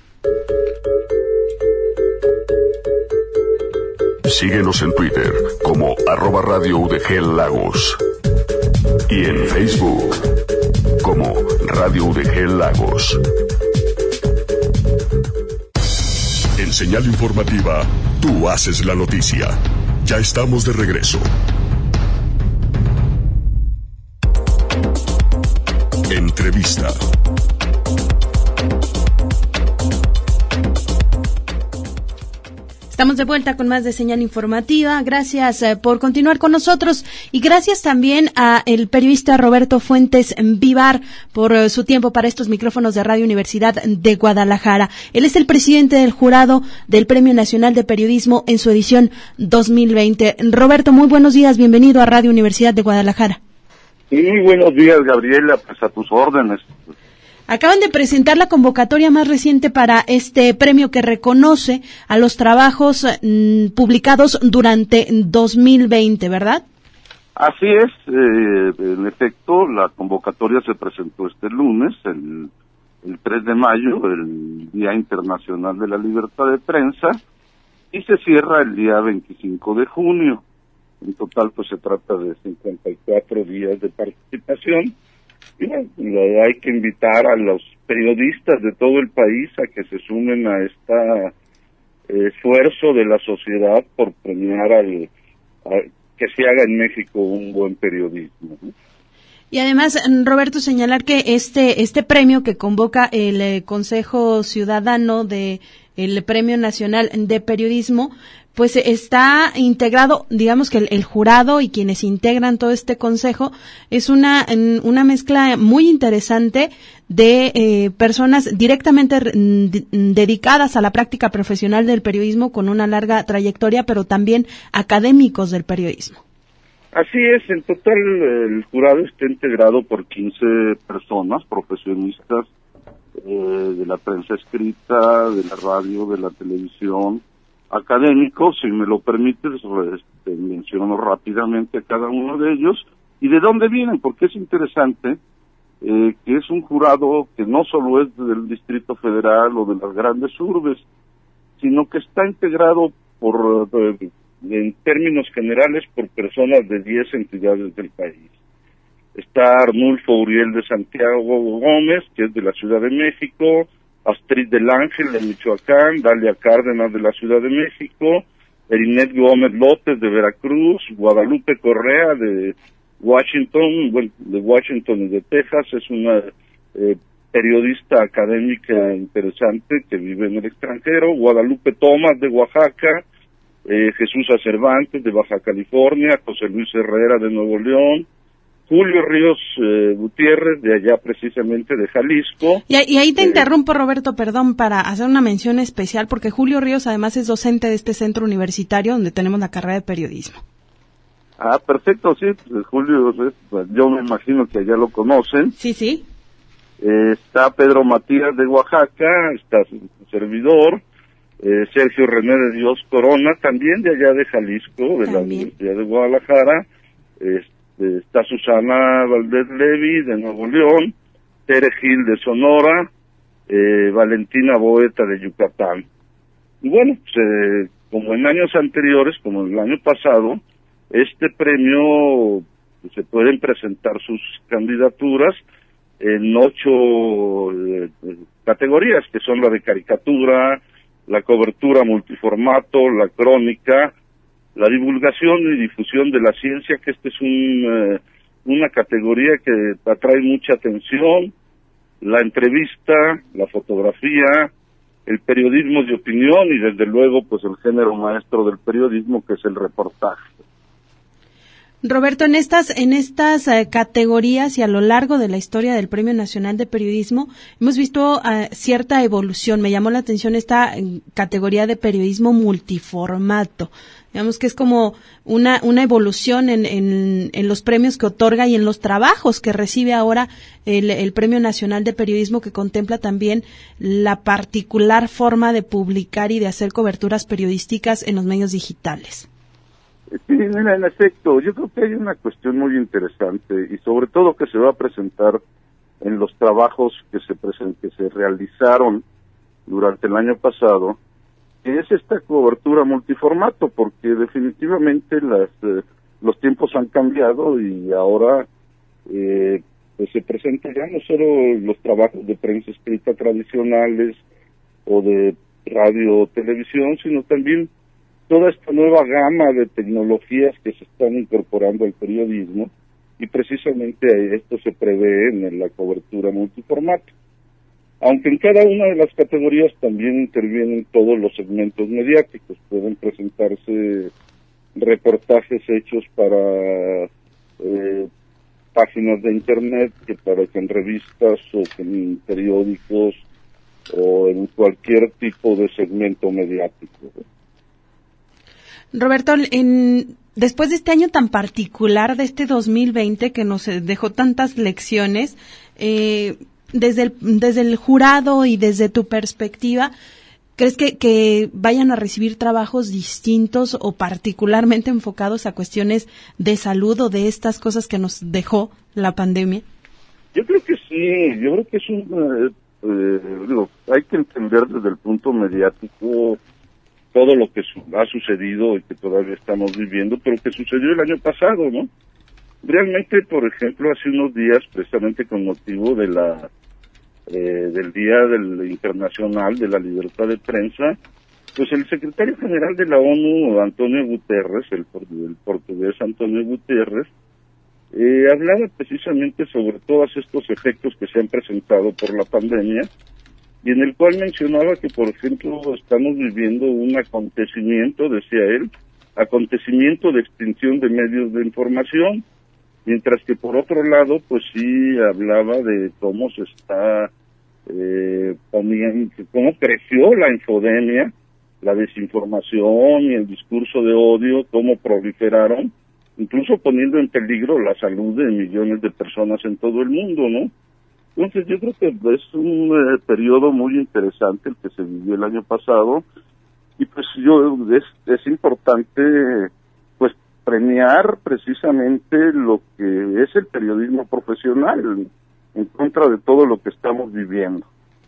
Speaker 1: Síguenos en Twitter como arroba Radio U D G Lagos y en Facebook como Radio U D G Lagos. En Señal Informativa, tú haces la noticia. Ya estamos de regreso. Entrevista.
Speaker 2: Estamos de vuelta con más de Señal Informativa. Gracias eh, por continuar con nosotros y gracias también a el periodista Roberto Fuentes Vivar por eh, su tiempo para estos micrófonos de Radio Universidad de Guadalajara. Él es el presidente del jurado del Premio Nacional de Periodismo en su edición dos mil veinte. Roberto, muy buenos días, bienvenido a Radio Universidad de Guadalajara.
Speaker 12: Sí, muy buenos días, Gabriela, pues a tus órdenes.
Speaker 2: Acaban de presentar la convocatoria más reciente para este premio que reconoce a los trabajos mmm, publicados durante dos mil veinte, ¿verdad?
Speaker 12: Así es, eh, en efecto, la convocatoria se presentó este lunes, el, el tres de mayo, el Día Internacional de la Libertad de Prensa, y se cierra el día veinticinco de junio. En total, pues se trata de cincuenta y cuatro días de participación. Y bueno, hay que invitar a los periodistas de todo el país a que se sumen a este esfuerzo de la sociedad por premiar al, a, que se haga en México un buen periodismo, ¿no?
Speaker 2: Y además, Roberto, señalar que este este premio que convoca el eh, Consejo Ciudadano de el Premio Nacional de Periodismo, pues está integrado, digamos que el, el jurado y quienes integran todo este consejo es una una mezcla muy interesante de eh, personas directamente de, dedicadas a la práctica profesional del periodismo con una larga trayectoria, pero también académicos del periodismo.
Speaker 12: Así es, en total el jurado está integrado por quince personas, profesionistas eh, de la prensa escrita, de la radio, de la televisión, académicos. Si me lo permites, este, menciono rápidamente a cada uno de ellos y de dónde vienen, porque es interesante eh, que es un jurado que no solo es del Distrito Federal o de las grandes urbes, sino que está integrado por... Eh, en términos generales, por personas de diez entidades del país. Está Arnulfo Uriel de Santiago Gómez, que es de la Ciudad de México, Astrid del Ángel de Michoacán, Dalia Cárdenas de la Ciudad de México, Erinette Gómez López de Veracruz, Guadalupe Correa de Washington, bueno, de Washington y de Texas, es una eh, periodista académica interesante que vive en el extranjero, Guadalupe Tomás de Oaxaca, Eh, Jesús Cervantes de Baja California, José Luis Herrera de Nuevo León, Julio Ríos eh, Gutiérrez de allá precisamente de Jalisco.
Speaker 2: Y, y ahí te
Speaker 12: eh,
Speaker 2: interrumpo, Roberto, perdón, para hacer una mención especial, porque Julio Ríos además es docente de este centro universitario donde tenemos la carrera de periodismo.
Speaker 12: Ah, perfecto, sí, pues Julio, pues, yo me imagino que allá lo conocen.
Speaker 2: Sí, sí.
Speaker 12: Eh, está Pedro Matías de Oaxaca, está su servidor, Eh, Sergio René de Dios Corona, también de allá de Jalisco, de también. La Universidad de Guadalajara, este, está Susana Valdés Levi de Nuevo León, Tere Gil de Sonora, eh, Valentina Boeta de Yucatán. Y bueno, pues, eh, como en años anteriores, como el año pasado, este premio pues, se pueden presentar sus candidaturas en ocho eh, categorías, que son la de caricatura, la cobertura multiformato, la crónica, la divulgación y difusión de la ciencia, que esta es un, eh, una categoría que atrae mucha atención, la entrevista, la fotografía, el periodismo de opinión y desde luego pues el género maestro del periodismo, que es el reportaje.
Speaker 2: Roberto, en estas en estas uh, categorías y a lo largo de la historia del Premio Nacional de Periodismo hemos visto uh, cierta evolución. Me llamó la atención esta uh, categoría de periodismo multiformato. Digamos que es como una una evolución en, en, en los premios que otorga y en los trabajos que recibe ahora el, el Premio Nacional de Periodismo, que contempla también la particular forma de publicar y de hacer coberturas periodísticas en los medios digitales.
Speaker 12: Sí, mira, en efecto, yo creo que hay una cuestión muy interesante y sobre todo que se va a presentar en los trabajos que se presen- que se realizaron durante el año pasado, que es esta cobertura multiformato, porque definitivamente las eh, los tiempos han cambiado y ahora eh, pues se presentan ya no solo los trabajos de prensa escrita tradicionales o de radio o televisión, sino también toda esta nueva gama de tecnologías que se están incorporando al periodismo, y precisamente esto se prevé en la cobertura multiformato. Aunque en cada una de las categorías también intervienen todos los segmentos mediáticos, pueden presentarse reportajes hechos para eh, páginas de internet, que para que en revistas o que en periódicos o en cualquier tipo de segmento mediático.
Speaker 2: Roberto, en, después de este año tan particular, de este dos mil veinte que nos dejó tantas lecciones, eh, desde el, desde el jurado y desde tu perspectiva, ¿crees que, que vayan a recibir trabajos distintos o particularmente enfocados a cuestiones de salud o de estas cosas que nos dejó la pandemia?
Speaker 12: Yo creo que sí, yo creo que es un... Eh, eh, digo, hay que entender desde el punto mediático todo lo que su- ha sucedido y que todavía estamos viviendo, pero que sucedió el año pasado, ¿no? Realmente, por ejemplo, hace unos días, precisamente con motivo de la eh, del Día del Internacional de la Libertad de Prensa, pues el secretario general de la ONU, Antonio Guterres, el, el portugués Antonio Guterres, eh, hablaba precisamente sobre todos estos efectos que se han presentado por la pandemia, y en el cual mencionaba que, por ejemplo, estamos viviendo un acontecimiento, decía él, acontecimiento de extinción de medios de información, mientras que por otro lado, pues sí hablaba de cómo se está eh, poniendo, cómo creció la infodemia, la desinformación y el discurso de odio, cómo proliferaron, incluso poniendo en peligro la salud de millones de personas en todo el mundo, ¿no? Entonces yo creo que es un eh, periodo muy interesante el que se vivió el año pasado, y pues yo es, es importante pues premiar precisamente lo que es el periodismo profesional en contra de todo lo que estamos viviendo.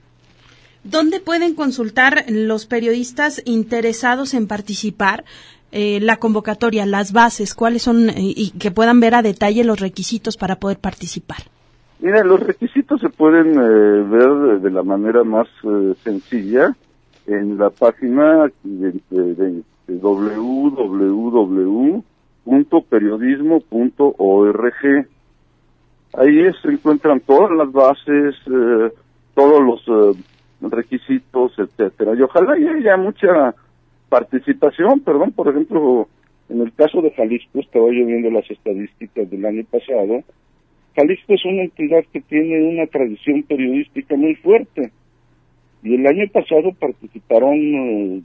Speaker 2: ¿Dónde pueden consultar los periodistas interesados en participar eh, la convocatoria, las bases, cuáles son, eh, y que puedan ver a detalle los requisitos para poder participar?
Speaker 12: Mira, los requisitos se pueden eh, ver de, de la manera más eh, sencilla en la página de, de, de, de doble u doble u doble u punto periodismo punto org. Ahí se encuentran todas las bases, eh, todos los eh, requisitos, etcétera. Y ojalá y haya mucha participación, perdón, por ejemplo, en el caso de Jalisco, estaba yo viendo las estadísticas del año pasado. Jalisco es una entidad que tiene una tradición periodística muy fuerte, y el año pasado participaron, eh,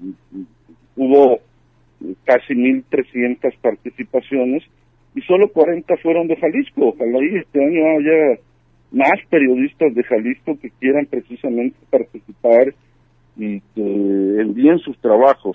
Speaker 12: hubo casi mil trescientas participaciones, y solo cuarenta fueron de Jalisco. Ojalá y este año haya más periodistas de Jalisco que quieran precisamente participar y que envíen sus trabajos.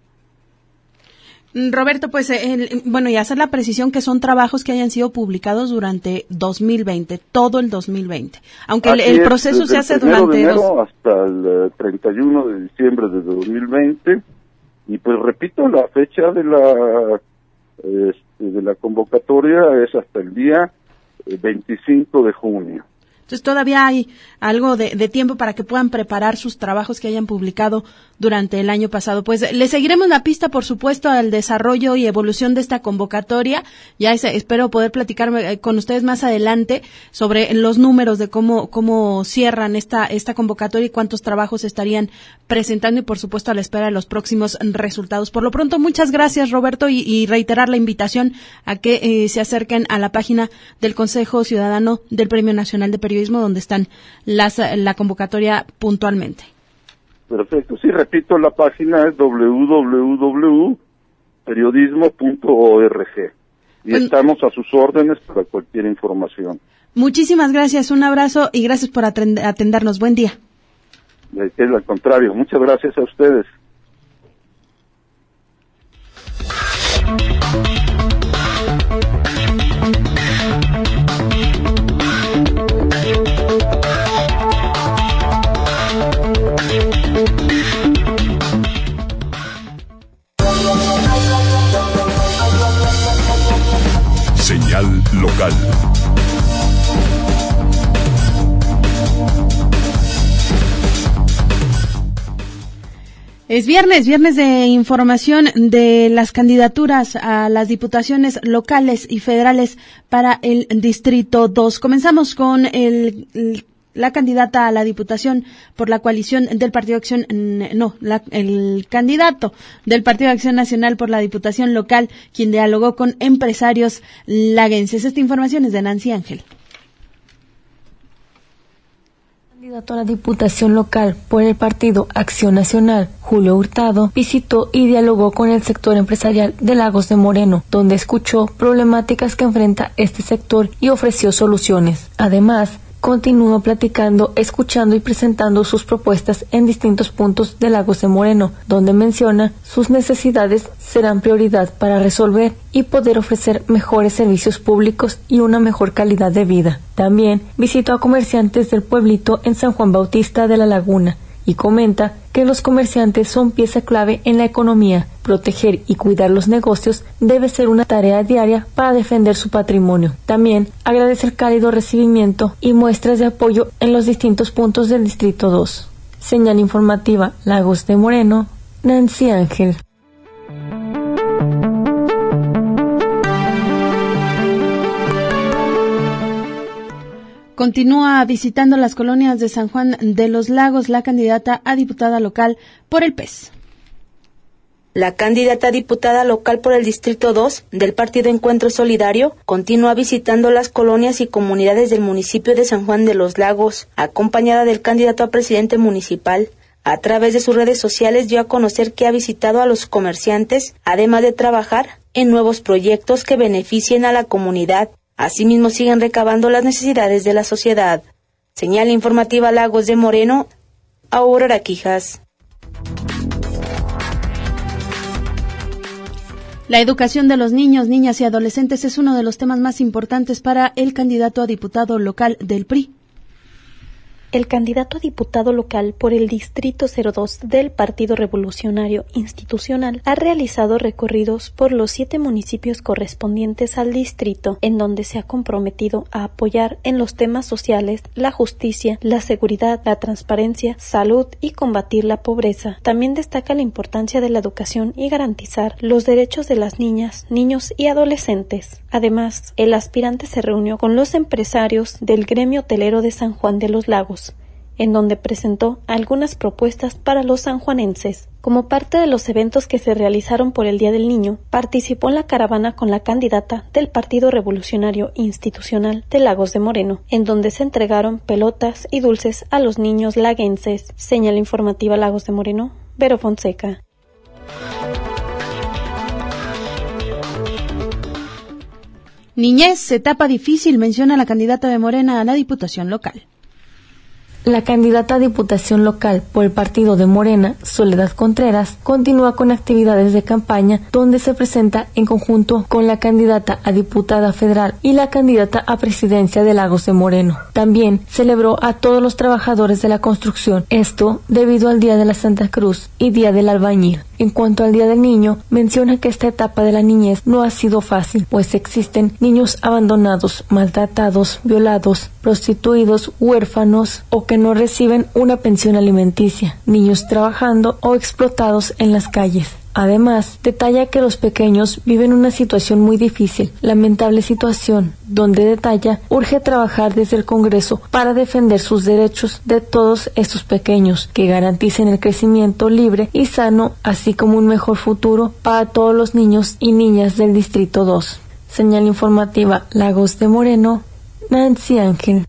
Speaker 2: Roberto, pues, el, bueno, y hacer la precisión que son trabajos que hayan sido publicados durante dos mil veinte, todo el dos mil veinte. Aunque el, el proceso se hace durante...
Speaker 12: Desde el primero de enero
Speaker 2: dos...
Speaker 12: hasta el treinta y uno de diciembre de dos mil veinte, y pues repito, la fecha de la este, de la convocatoria es hasta el día veinticinco de junio.
Speaker 2: Entonces todavía hay algo de, de tiempo para que puedan preparar sus trabajos que hayan publicado durante el año pasado. Pues le seguiremos la pista, por supuesto, al desarrollo y evolución de esta convocatoria. Ya es, espero poder platicar con ustedes más adelante sobre los números de cómo cómo cierran esta esta convocatoria y cuántos trabajos estarían presentando y, por supuesto, a la espera de los próximos resultados. Por lo pronto, muchas gracias, Roberto, y, y reiterar la invitación a que eh, se acerquen a la página del Consejo Ciudadano del Premio Nacional de Periodismo, donde están las la convocatoria puntualmente.
Speaker 12: Perfecto, sí, repito, la página es doble u doble u doble u punto periodismo punto org y pues, estamos a sus órdenes para cualquier información.
Speaker 2: Muchísimas gracias, un abrazo y gracias por atend- atendernos. Buen día.
Speaker 12: Es al contrario, muchas gracias a ustedes.
Speaker 1: Señal local.
Speaker 2: Es viernes, viernes de información de las candidaturas a las diputaciones locales y federales para el Distrito dos. Comenzamos con el, el la candidata a la diputación por la coalición del Partido Acción, no, la, el candidato del Partido Acción Nacional por la diputación local, quien dialogó con empresarios laguenses. Esta información es de Nancy Ángel.
Speaker 5: Candidato a la diputación local por el Partido Acción Nacional, Julio Hurtado, visitó y dialogó con el sector empresarial de Lagos de Moreno, donde escuchó problemáticas que enfrenta este sector y ofreció soluciones. Además, continuó platicando, escuchando y presentando sus propuestas en distintos puntos de Lagos de Moreno, donde menciona sus necesidades serán prioridad para resolver y poder ofrecer mejores servicios públicos y una mejor calidad de vida. También visitó a comerciantes del pueblito en San Juan Bautista de la Laguna y comenta que los comerciantes son pieza clave en la economía. Proteger y cuidar los negocios debe ser una tarea diaria para defender su patrimonio. También agradece el cálido recibimiento y muestras de apoyo en los distintos puntos del Distrito dos. Señal informativa Lagos de Moreno, Nancy Ángel.
Speaker 2: Continúa visitando las colonias de San Juan de los Lagos la candidata a diputada local por el P E S.
Speaker 3: La candidata a diputada local por el Distrito dos del Partido Encuentro Solidario continúa visitando las colonias y comunidades del municipio de San Juan de los Lagos, acompañada del candidato a presidente municipal. A través de sus redes sociales dio a conocer que ha visitado a los comerciantes, además de trabajar en nuevos proyectos que beneficien a la comunidad. Asimismo, siguen recabando las necesidades de la sociedad. Señal informativa Lagos de Moreno, Aurora Quijas.
Speaker 2: La educación de los niños, niñas y adolescentes es uno de los temas más importantes para el candidato a diputado local del P R I.
Speaker 7: El candidato a diputado local por el Distrito cero dos del Partido Revolucionario Institucional ha realizado recorridos por los siete municipios correspondientes al distrito, en donde se ha comprometido a apoyar en los temas sociales, la justicia, la seguridad, la transparencia, salud y combatir la pobreza. También destaca la importancia de la educación y garantizar los derechos de las niñas, niños y adolescentes. Además, el aspirante se reunió con los empresarios del gremio hotelero de San Juan de los Lagos, en donde presentó algunas propuestas para los sanjuanenses. Como parte de los eventos que se realizaron por el Día del Niño, participó en la caravana con la candidata del Partido Revolucionario Institucional de Lagos de Moreno, en donde se entregaron pelotas y dulces a los niños laguenses. Señal informativa Lagos de Moreno, Vero Fonseca.
Speaker 2: Niñez, etapa difícil, menciona la candidata de Morena a la diputación local.
Speaker 5: La candidata a diputación local por el partido de Morena, Soledad Contreras, continúa con actividades de campaña donde se presenta en conjunto con la candidata a diputada federal y la candidata a presidencia de Lagos de Moreno. También celebró a todos los trabajadores de la construcción, esto debido al Día de la Santa Cruz y Día del Albañil. En cuanto al Día del Niño, menciona que esta etapa de la niñez no ha sido fácil, pues existen niños abandonados, maltratados, violados, prostituidos, huérfanos o que no reciben una pensión alimenticia, niños trabajando o explotados en las calles. Además, detalla que los pequeños viven una situación muy difícil, lamentable situación, donde detalla urge trabajar desde el Congreso para defender sus derechos de todos estos pequeños, que garanticen el crecimiento libre y sano, así como un mejor futuro para todos los niños y niñas del Distrito dos. Señal informativa Lagos de Moreno, Nancy Ángel.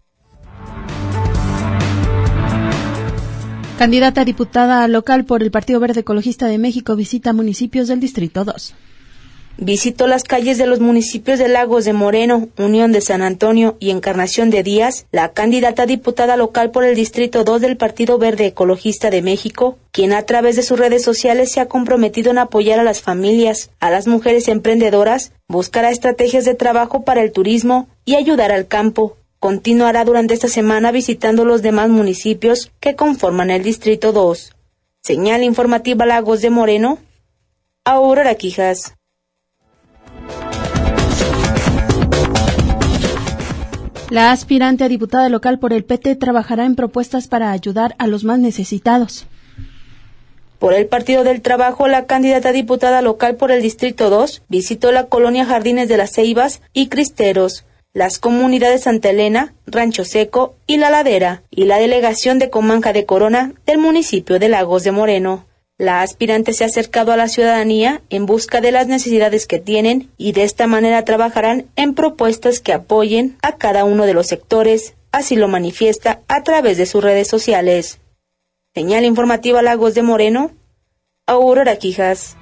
Speaker 2: Candidata a diputada local por el Partido Verde Ecologista de México visita municipios del Distrito dos.
Speaker 3: Visitó las calles de los municipios de Lagos de Moreno, Unión de San Antonio y Encarnación de Díaz, la candidata a diputada local por el Distrito dos del Partido Verde Ecologista de México, quien a través de sus redes sociales se ha comprometido en apoyar a las familias, a las mujeres emprendedoras, buscará estrategias de trabajo para el turismo y ayudar al campo. Continuará durante esta semana visitando los demás municipios que conforman el Distrito dos. Señal informativa Lagos de Moreno, Aurora Quijas.
Speaker 2: La aspirante a diputada local por el P T trabajará en propuestas para ayudar a los más necesitados.
Speaker 3: Por el Partido del Trabajo, la candidata a diputada local por el Distrito dos visitó la colonia Jardines de las Ceibas y Cristeros, las comunidades Santa Elena, Rancho Seco y La Ladera, y la delegación de Comanja de Corona del municipio de Lagos de Moreno. La aspirante se ha acercado a la ciudadanía en busca de las necesidades que tienen y de esta manera trabajarán en propuestas que apoyen a cada uno de los sectores, así lo manifiesta a través de sus redes sociales. Señal informativa Lagos de Moreno, Aurora Quijas.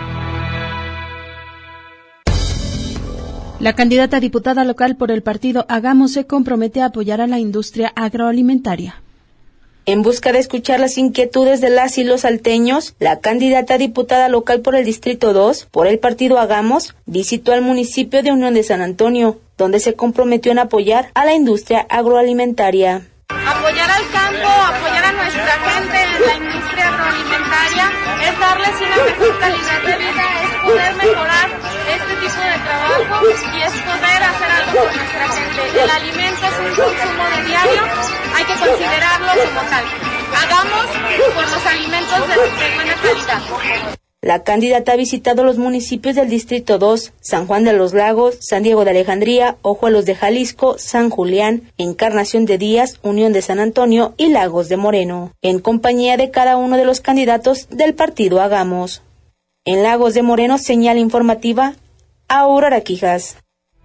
Speaker 2: La candidata a diputada local por el partido Hagamos se compromete a apoyar a la industria agroalimentaria.
Speaker 3: En busca de escuchar las inquietudes de las y los salteños, la candidata a diputada local por el Distrito dos, por el partido Hagamos, visitó al municipio de Unión de San Antonio, donde se comprometió en apoyar a la industria agroalimentaria.
Speaker 13: Apoyar al campo, apoyar a nuestra gente en la industria agroalimentaria, es darles una mejor calidad de vida, es poder mejorar este tipo de trabajo y es poder hacer algo por nuestra gente. El alimento es un consumo de diario, hay que considerarlo como tal. Hagamos por los alimentos de, de buena calidad.
Speaker 3: La candidata ha visitado los municipios del Distrito dos, San Juan de los Lagos, San Diego de Alejandría, Ojuelos de Jalisco, San Julián, Encarnación de Díaz, Unión de San Antonio y Lagos de Moreno, en compañía de cada uno de los candidatos del partido Hagamos. En Lagos de Moreno, señal informativa, Aurora Quijas.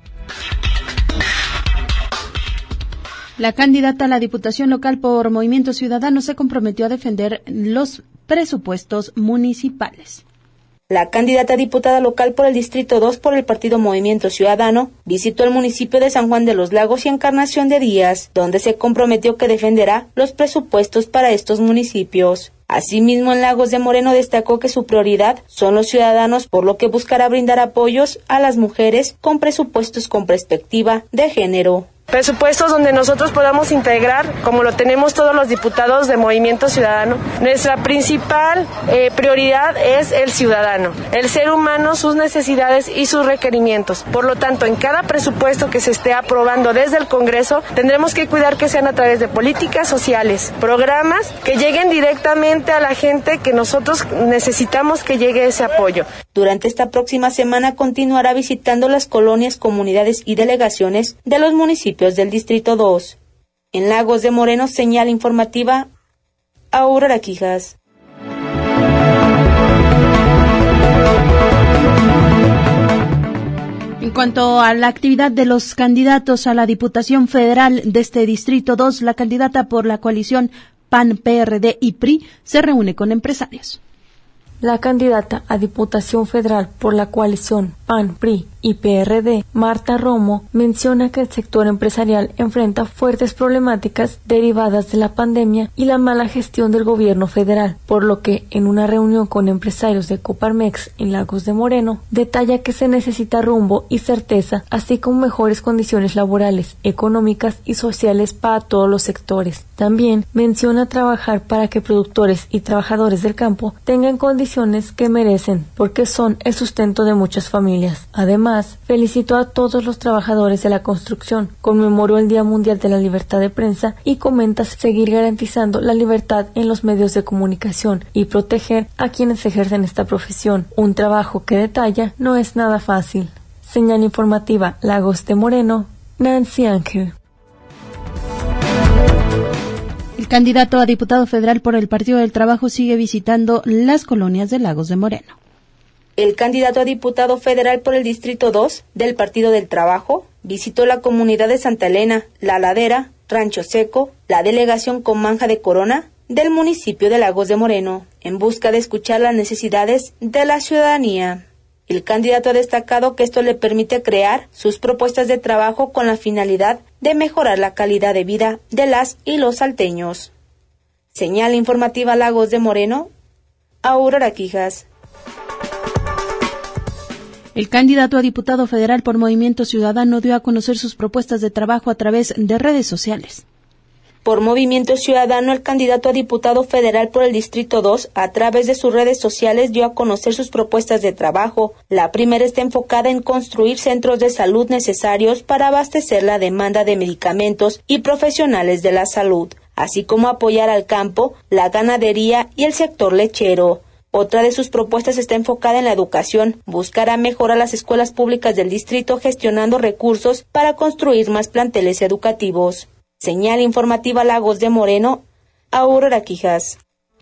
Speaker 2: La candidata a la Diputación local por Movimiento Ciudadano se comprometió a defender los presupuestos municipales.
Speaker 3: La candidata a diputada local por el Distrito dos por el Partido Movimiento Ciudadano visitó el municipio de San Juan de los Lagos y Encarnación de Díaz, donde se comprometió que defenderá los presupuestos para estos municipios. Asimismo, en Lagos de Moreno destacó que su prioridad son los ciudadanos, por lo que buscará brindar apoyos a las mujeres con presupuestos con perspectiva de género.
Speaker 14: Presupuestos donde nosotros podamos integrar, como lo tenemos todos los diputados de Movimiento Ciudadano. Nuestra principal eh, prioridad es el ciudadano, el ser humano, sus necesidades y sus requerimientos. Por lo tanto, en cada presupuesto que se esté aprobando desde el Congreso, tendremos que cuidar que sean a través de políticas sociales, programas que lleguen directamente a la gente que nosotros necesitamos que llegue ese apoyo.
Speaker 3: Durante esta próxima semana continuará visitando las colonias, comunidades y delegaciones de los municipios del Distrito dos. En Lagos de Moreno, señal informativa, Aurora Quijas.
Speaker 2: En cuanto a la actividad de los candidatos a la Diputación Federal de este Distrito dos, la candidata por la coalición P A N, P R D y P R I se reúne con empresarios.
Speaker 5: La candidata a Diputación Federal por la coalición P A N, P R I y P R D, Marta Romo, menciona que el sector empresarial enfrenta fuertes problemáticas derivadas de la pandemia y la mala gestión del gobierno federal, por lo que en una reunión con empresarios de Coparmex en Lagos de Moreno, detalla que se necesita rumbo y certeza, así como mejores condiciones laborales, económicas y sociales para todos los sectores. También menciona trabajar para que productores y trabajadores del campo tengan condiciones condiciones que merecen, porque son el sustento de muchas familias. Además, felicitó a todos los trabajadores de la construcción, conmemoró el Día Mundial de la Libertad de Prensa y comenta seguir garantizando la libertad en los medios de comunicación y proteger a quienes ejercen esta profesión, un trabajo que detalla no es nada fácil. Señal informativa Lagos de Moreno, Nancy Ángel.
Speaker 2: El candidato a diputado federal por el Partido del Trabajo sigue visitando las colonias de Lagos de Moreno.
Speaker 3: El candidato a diputado federal por el Distrito dos del Partido del Trabajo visitó la comunidad de Santa Elena, La Ladera, Rancho Seco, la delegación Comanja de Corona del municipio de Lagos de Moreno, en busca de escuchar las necesidades de la ciudadanía. El candidato ha destacado que esto le permite crear sus propuestas de trabajo con la finalidad de mejorar la calidad de vida de las y los salteños. Señal informativa Lagos de Moreno, Aurora Quijas.
Speaker 2: El candidato a diputado federal por Movimiento Ciudadano dio a conocer sus propuestas de trabajo a través de redes sociales.
Speaker 3: Por Movimiento Ciudadano, el candidato a diputado federal por el Distrito dos, a través de sus redes sociales, dio a conocer sus propuestas de trabajo. La primera está enfocada en construir centros de salud necesarios para abastecer la demanda de medicamentos y profesionales de la salud, así como apoyar al campo, la ganadería y el sector lechero. Otra de sus propuestas está enfocada en la educación. Buscará mejorar las escuelas públicas del distrito gestionando recursos para construir más planteles educativos. Señal informativa Lagos de Moreno, Aurora Quijas.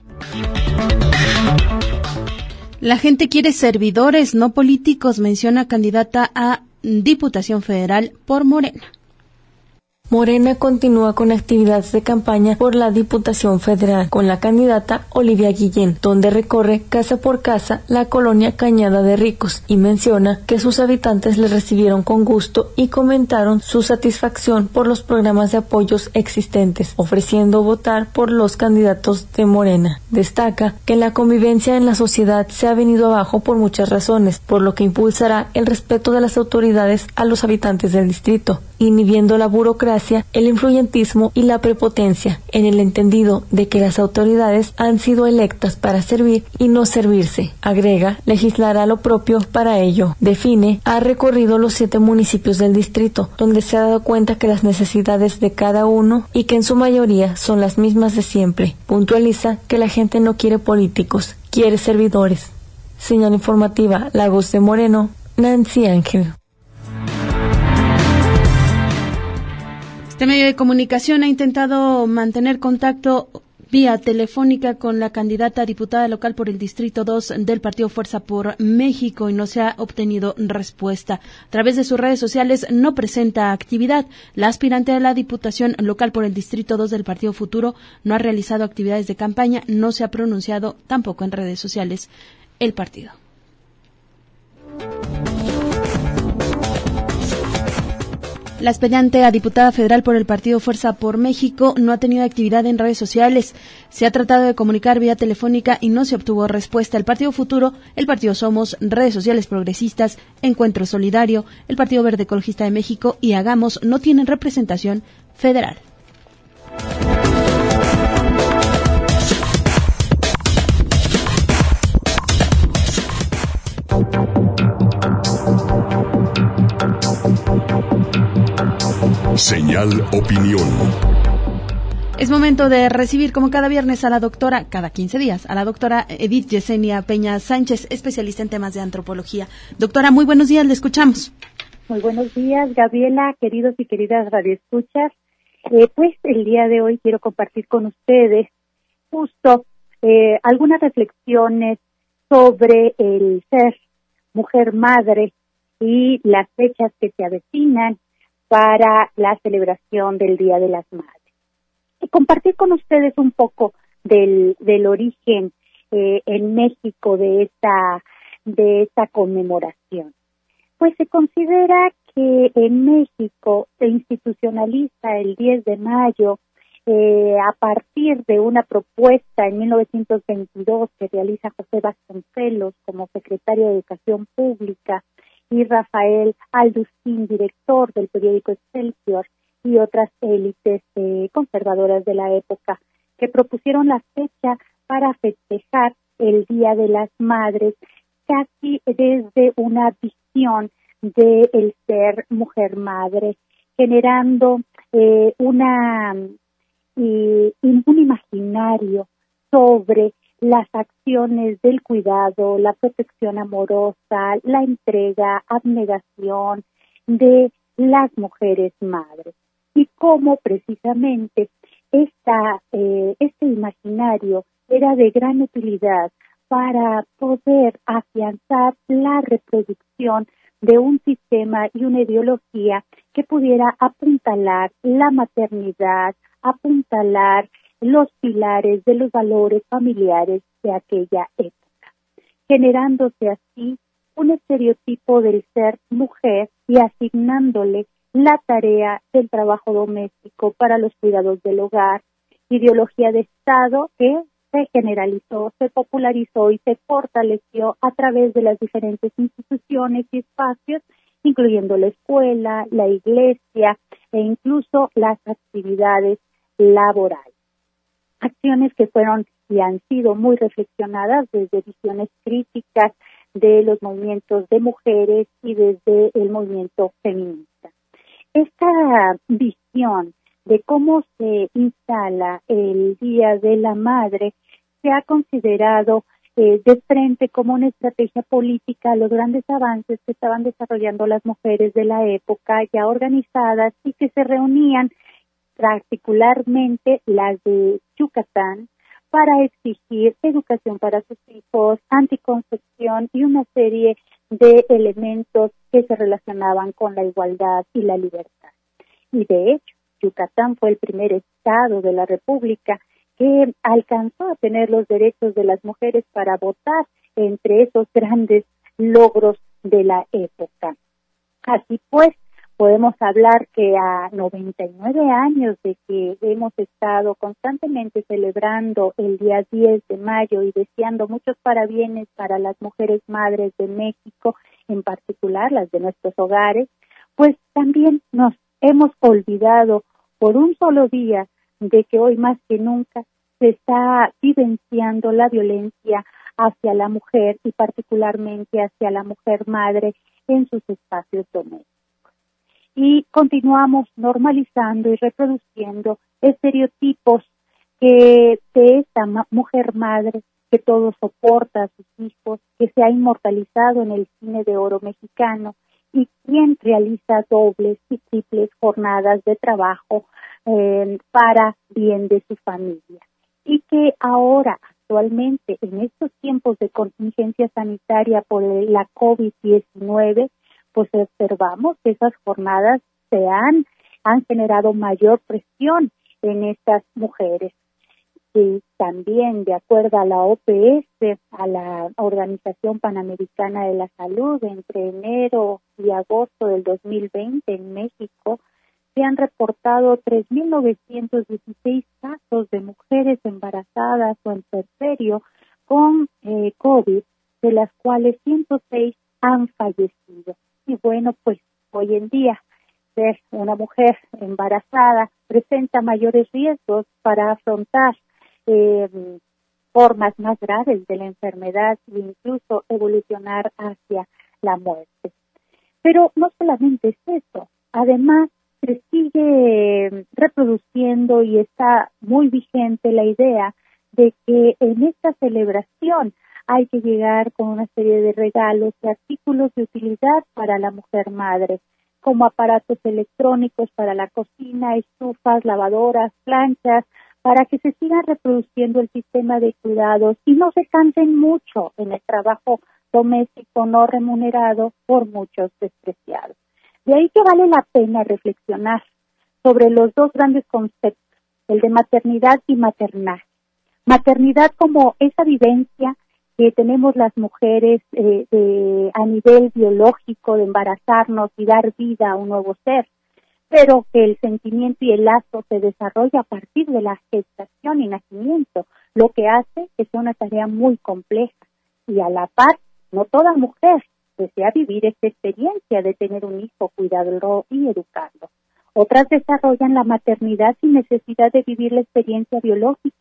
Speaker 2: La gente quiere servidores, no políticos, menciona candidata a Diputación Federal por Morena.
Speaker 5: Morena continúa con actividades de campaña por la Diputación Federal con la candidata Olivia Guillén, donde recorre casa por casa la colonia Cañada de Ricos y menciona que sus habitantes le recibieron con gusto y comentaron su satisfacción por los programas de apoyos existentes, ofreciendo votar por los candidatos de Morena. Destaca que la convivencia en la sociedad se ha venido abajo por muchas razones, por lo que impulsará el respeto de las autoridades a los habitantes del distrito, inhibiendo la burocracia, el influyentismo y la prepotencia, en el entendido de que las autoridades han sido electas para servir y no servirse. Agrega, legislará lo propio para ello. Define, ha recorrido los siete municipios del distrito, donde se ha dado cuenta que las necesidades de cada uno y que en su mayoría son las mismas de siempre. Puntualiza que la gente no quiere políticos, quiere servidores. Señal informativa Lagos de Moreno, Nancy Ángel.
Speaker 2: Este medio de comunicación ha intentado mantener contacto vía telefónica con la candidata a diputada local por el Distrito dos del Partido Fuerza por México y no se ha obtenido respuesta. A través de sus redes sociales no presenta actividad. La aspirante a la Diputación local por el Distrito dos del Partido Futuro no ha realizado actividades de campaña, no se ha pronunciado tampoco en redes sociales el partido. La aspirante a diputada federal por el Partido Fuerza por México no ha tenido actividad en redes sociales. Se ha tratado de comunicar vía telefónica y no se obtuvo respuesta. El Partido Futuro, el Partido Somos, Redes Sociales Progresistas, Encuentro Solidario, el Partido Verde Ecologista de México y Hagamos no tienen representación federal.
Speaker 1: Señal Opinión.
Speaker 2: Es momento de recibir como cada viernes a la doctora, cada quince días, a la doctora Edith Yesenia Peña Sánchez, especialista en temas de antropología. Doctora, muy buenos días, le escuchamos.
Speaker 15: Muy buenos días, Gabriela, queridos y queridas radioescuchas. Eh, pues el día de hoy quiero compartir con ustedes justo eh, algunas reflexiones sobre el ser mujer madre y las fechas que se avecinan para la celebración del Día de las Madres. Y compartir con ustedes un poco del, del origen eh, en México de esta, de esta conmemoración. Pues se considera que en México se institucionaliza el diez de mayo eh, a partir de una propuesta en mil novecientos veintidós que realiza José Vasconcelos como secretario de Educación Pública y Rafael Alducín, director del periódico Excelsior, y otras élites eh, conservadoras de la época, que propusieron la fecha para festejar el Día de las Madres casi desde una visión del ser mujer-madre, generando eh, una eh, un imaginario sobre las acciones del cuidado, la protección amorosa, la entrega, abnegación de las mujeres madres. Y cómo precisamente esta, eh, este imaginario era de gran utilidad para poder afianzar la reproducción de un sistema y una ideología que pudiera apuntalar la maternidad, apuntalar los pilares de los valores familiares de aquella época, generándose así un estereotipo del ser mujer y asignándole la tarea del trabajo doméstico para los cuidados del hogar, ideología de Estado que se generalizó, se popularizó y se fortaleció a través de las diferentes instituciones y espacios, incluyendo la escuela, la iglesia e incluso las actividades laborales. Acciones que fueron y han sido muy reflexionadas desde visiones críticas de los movimientos de mujeres y desde el movimiento feminista. Esta visión de cómo se instala el Día de la Madre se ha considerado eh, de frente como una estrategia política a los grandes avances que estaban desarrollando las mujeres de la época, ya organizadas y que se reunían particularmente las de Yucatán para exigir educación para sus hijos, anticoncepción y una serie de elementos que se relacionaban con la igualdad y la libertad. Y de hecho, Yucatán fue el primer estado de la República que alcanzó a tener los derechos de las mujeres para votar, entre esos grandes logros de la época. Así pues, podemos hablar que a noventa y nueve años de que hemos estado constantemente celebrando el día diez de mayo y deseando muchos parabienes para las mujeres madres de México, en particular las de nuestros hogares, pues también nos hemos olvidado por un solo día de que hoy más que nunca se está vivenciando la violencia hacia la mujer y particularmente hacia la mujer madre en sus espacios domésticos. Y continuamos normalizando y reproduciendo estereotipos que de esta ma- mujer madre que todo soporta a sus hijos, que se ha inmortalizado en el cine de oro mexicano y quien realiza dobles y triples jornadas de trabajo eh, para bien de su familia. Y que ahora, actualmente, en estos tiempos de contingencia sanitaria por la COVID diecinueve, pues observamos que esas jornadas se han, han generado mayor presión en estas mujeres. Y también, de acuerdo a la O P S, a la Organización Panamericana de la Salud, entre enero y agosto del dos mil veinte en México, se han reportado tres mil novecientos dieciséis casos de mujeres embarazadas o en puerperio con eh, COVID, de las cuales ciento seis han fallecido. Y bueno, pues hoy en día ser una mujer embarazada presenta mayores riesgos para afrontar eh, formas más graves de la enfermedad e incluso evolucionar hacia la muerte. Pero no solamente es eso, además se sigue reproduciendo y está muy vigente la idea de que en esta celebración hay que llegar con una serie de regalos y artículos de utilidad para la mujer madre, como aparatos electrónicos para la cocina, estufas, lavadoras, planchas, para que se siga reproduciendo el sistema de cuidados y no se cansen mucho en el trabajo doméstico no remunerado por muchos despreciados. De ahí que vale la pena reflexionar sobre los dos grandes conceptos, el de maternidad y maternaje. Maternidad como esa vivencia que tenemos las mujeres eh, de, a nivel biológico de embarazarnos y dar vida a un nuevo ser, pero que el sentimiento y el lazo se desarrolla a partir de la gestación y nacimiento, lo que hace que sea una tarea muy compleja y a la par, no toda mujer desea vivir esta experiencia de tener un hijo, cuidarlo y educarlo. Otras desarrollan la maternidad sin necesidad de vivir la experiencia biológica,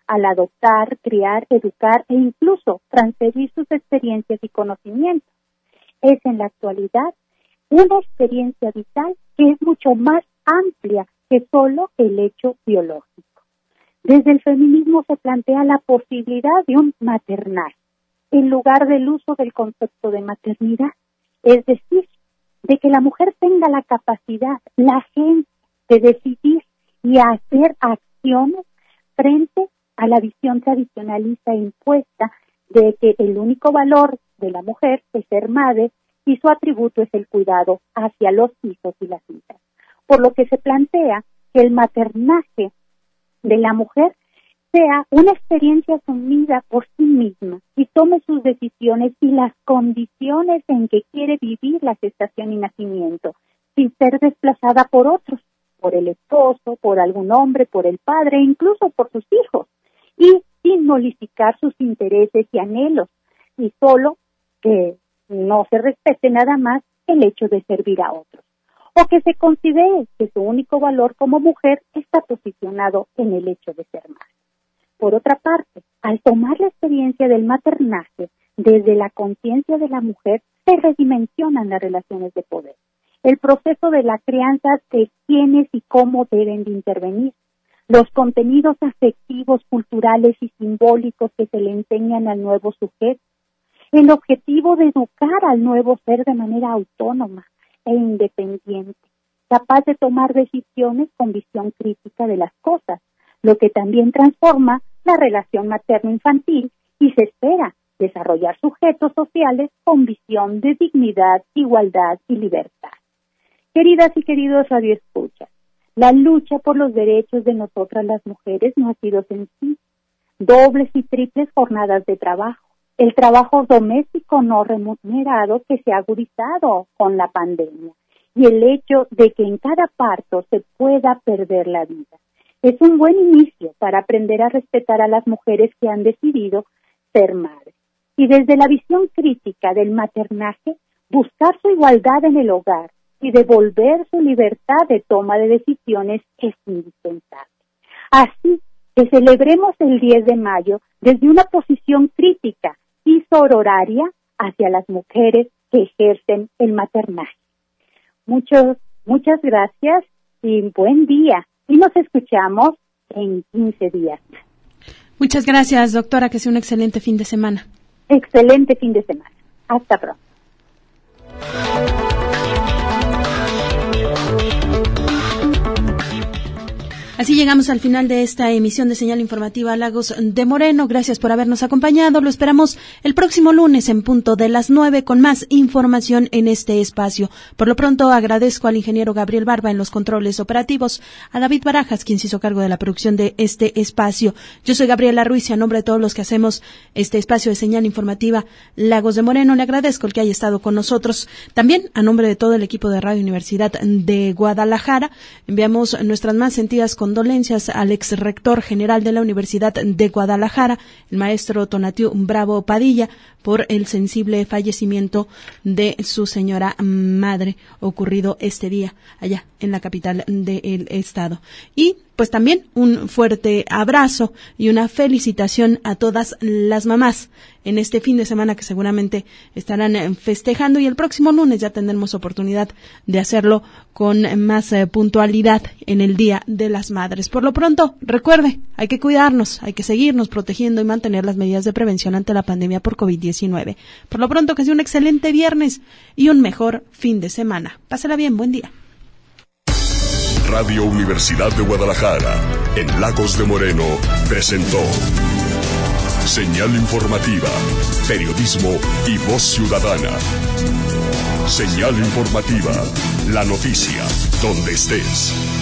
Speaker 15: al adoptar, criar, educar e incluso transferir sus experiencias y conocimientos. Es en la actualidad una experiencia vital que es mucho más amplia que solo el hecho biológico. Desde el feminismo se plantea la posibilidad de un maternaje, en lugar del uso del concepto de maternidad, es decir, de que la mujer tenga la capacidad, la agencia de decidir y hacer acciones frente a la visión tradicionalista impuesta de que el único valor de la mujer es ser madre y su atributo es el cuidado hacia los hijos y las hijas. Por lo que se plantea que el maternaje de la mujer sea una experiencia asumida por sí misma y tome sus decisiones y las condiciones en que quiere vivir la gestación y nacimiento, sin ser desplazada por otros, por el esposo, por algún hombre, por el padre, incluso por sus hijos, y sin modificar sus intereses y anhelos, y solo que no se respete nada más el hecho de servir a otros, o que se considere que su único valor como mujer está posicionado en el hecho de ser madre. Por otra parte, al tomar la experiencia del maternaje desde la conciencia de la mujer, se redimensionan las relaciones de poder. El proceso de la crianza de quiénes y cómo deben de intervenir, los contenidos afectivos, culturales y simbólicos que se le enseñan al nuevo sujeto, el objetivo de educar al nuevo ser de manera autónoma e independiente, capaz de tomar decisiones con visión crítica de las cosas, lo que también transforma la relación materno-infantil y se espera desarrollar sujetos sociales con visión de dignidad, igualdad y libertad. Queridas y queridos radioescuchas, la lucha por los derechos de nosotras las mujeres no ha sido sencilla. Dobles y triples jornadas de trabajo, el trabajo doméstico no remunerado que se ha agudizado con la pandemia y el hecho de que en cada parto se pueda perder la vida. Es un buen inicio para aprender a respetar a las mujeres que han decidido ser madres. Y desde la visión crítica del maternaje, buscar su igualdad en el hogar y devolver su libertad de toma de decisiones es indispensable. Así que celebremos el diez de mayo desde una posición crítica y sororaria hacia las mujeres que ejercen el maternaje. Muchos, muchas gracias y buen día. Y nos escuchamos en quince días.
Speaker 2: Muchas gracias, doctora, que sea un excelente fin de semana.
Speaker 15: Excelente fin de semana. Hasta pronto.
Speaker 2: Así llegamos al final de esta emisión de Señal Informativa Lagos de Moreno. Gracias por habernos acompañado. Lo esperamos el próximo lunes en punto de las nueve con más información en este espacio. Por lo pronto agradezco al ingeniero Gabriel Barba en los controles operativos, a David Barajas, quien se hizo cargo de la producción de este espacio. Yo soy Gabriela Ruiz y a nombre de todos los que hacemos este espacio de Señal Informativa Lagos de Moreno, le agradezco el que haya estado con nosotros. También a nombre de todo el equipo de Radio Universidad de Guadalajara, enviamos nuestras más sentidas condolencias al ex rector general de la Universidad de Guadalajara, el maestro Tonatiu Bravo Padilla, por el sensible fallecimiento de su señora madre ocurrido este día allá en la capital del estado. Y pues también un fuerte abrazo y una felicitación a todas las mamás en este fin de semana que seguramente estarán festejando, y el próximo lunes ya tendremos oportunidad de hacerlo con más eh, puntualidad en el Día de las Madres. Por lo pronto, recuerde, hay que cuidarnos, hay que seguirnos protegiendo y mantener las medidas de prevención ante la pandemia por COVID diecinueve. Por lo pronto, que sea un excelente viernes y un mejor fin de semana. Pásela bien, buen día.
Speaker 1: Radio Universidad de Guadalajara, en Lagos de Moreno, presentó Señal Informativa, periodismo y voz ciudadana. Señal Informativa, la noticia, donde estés.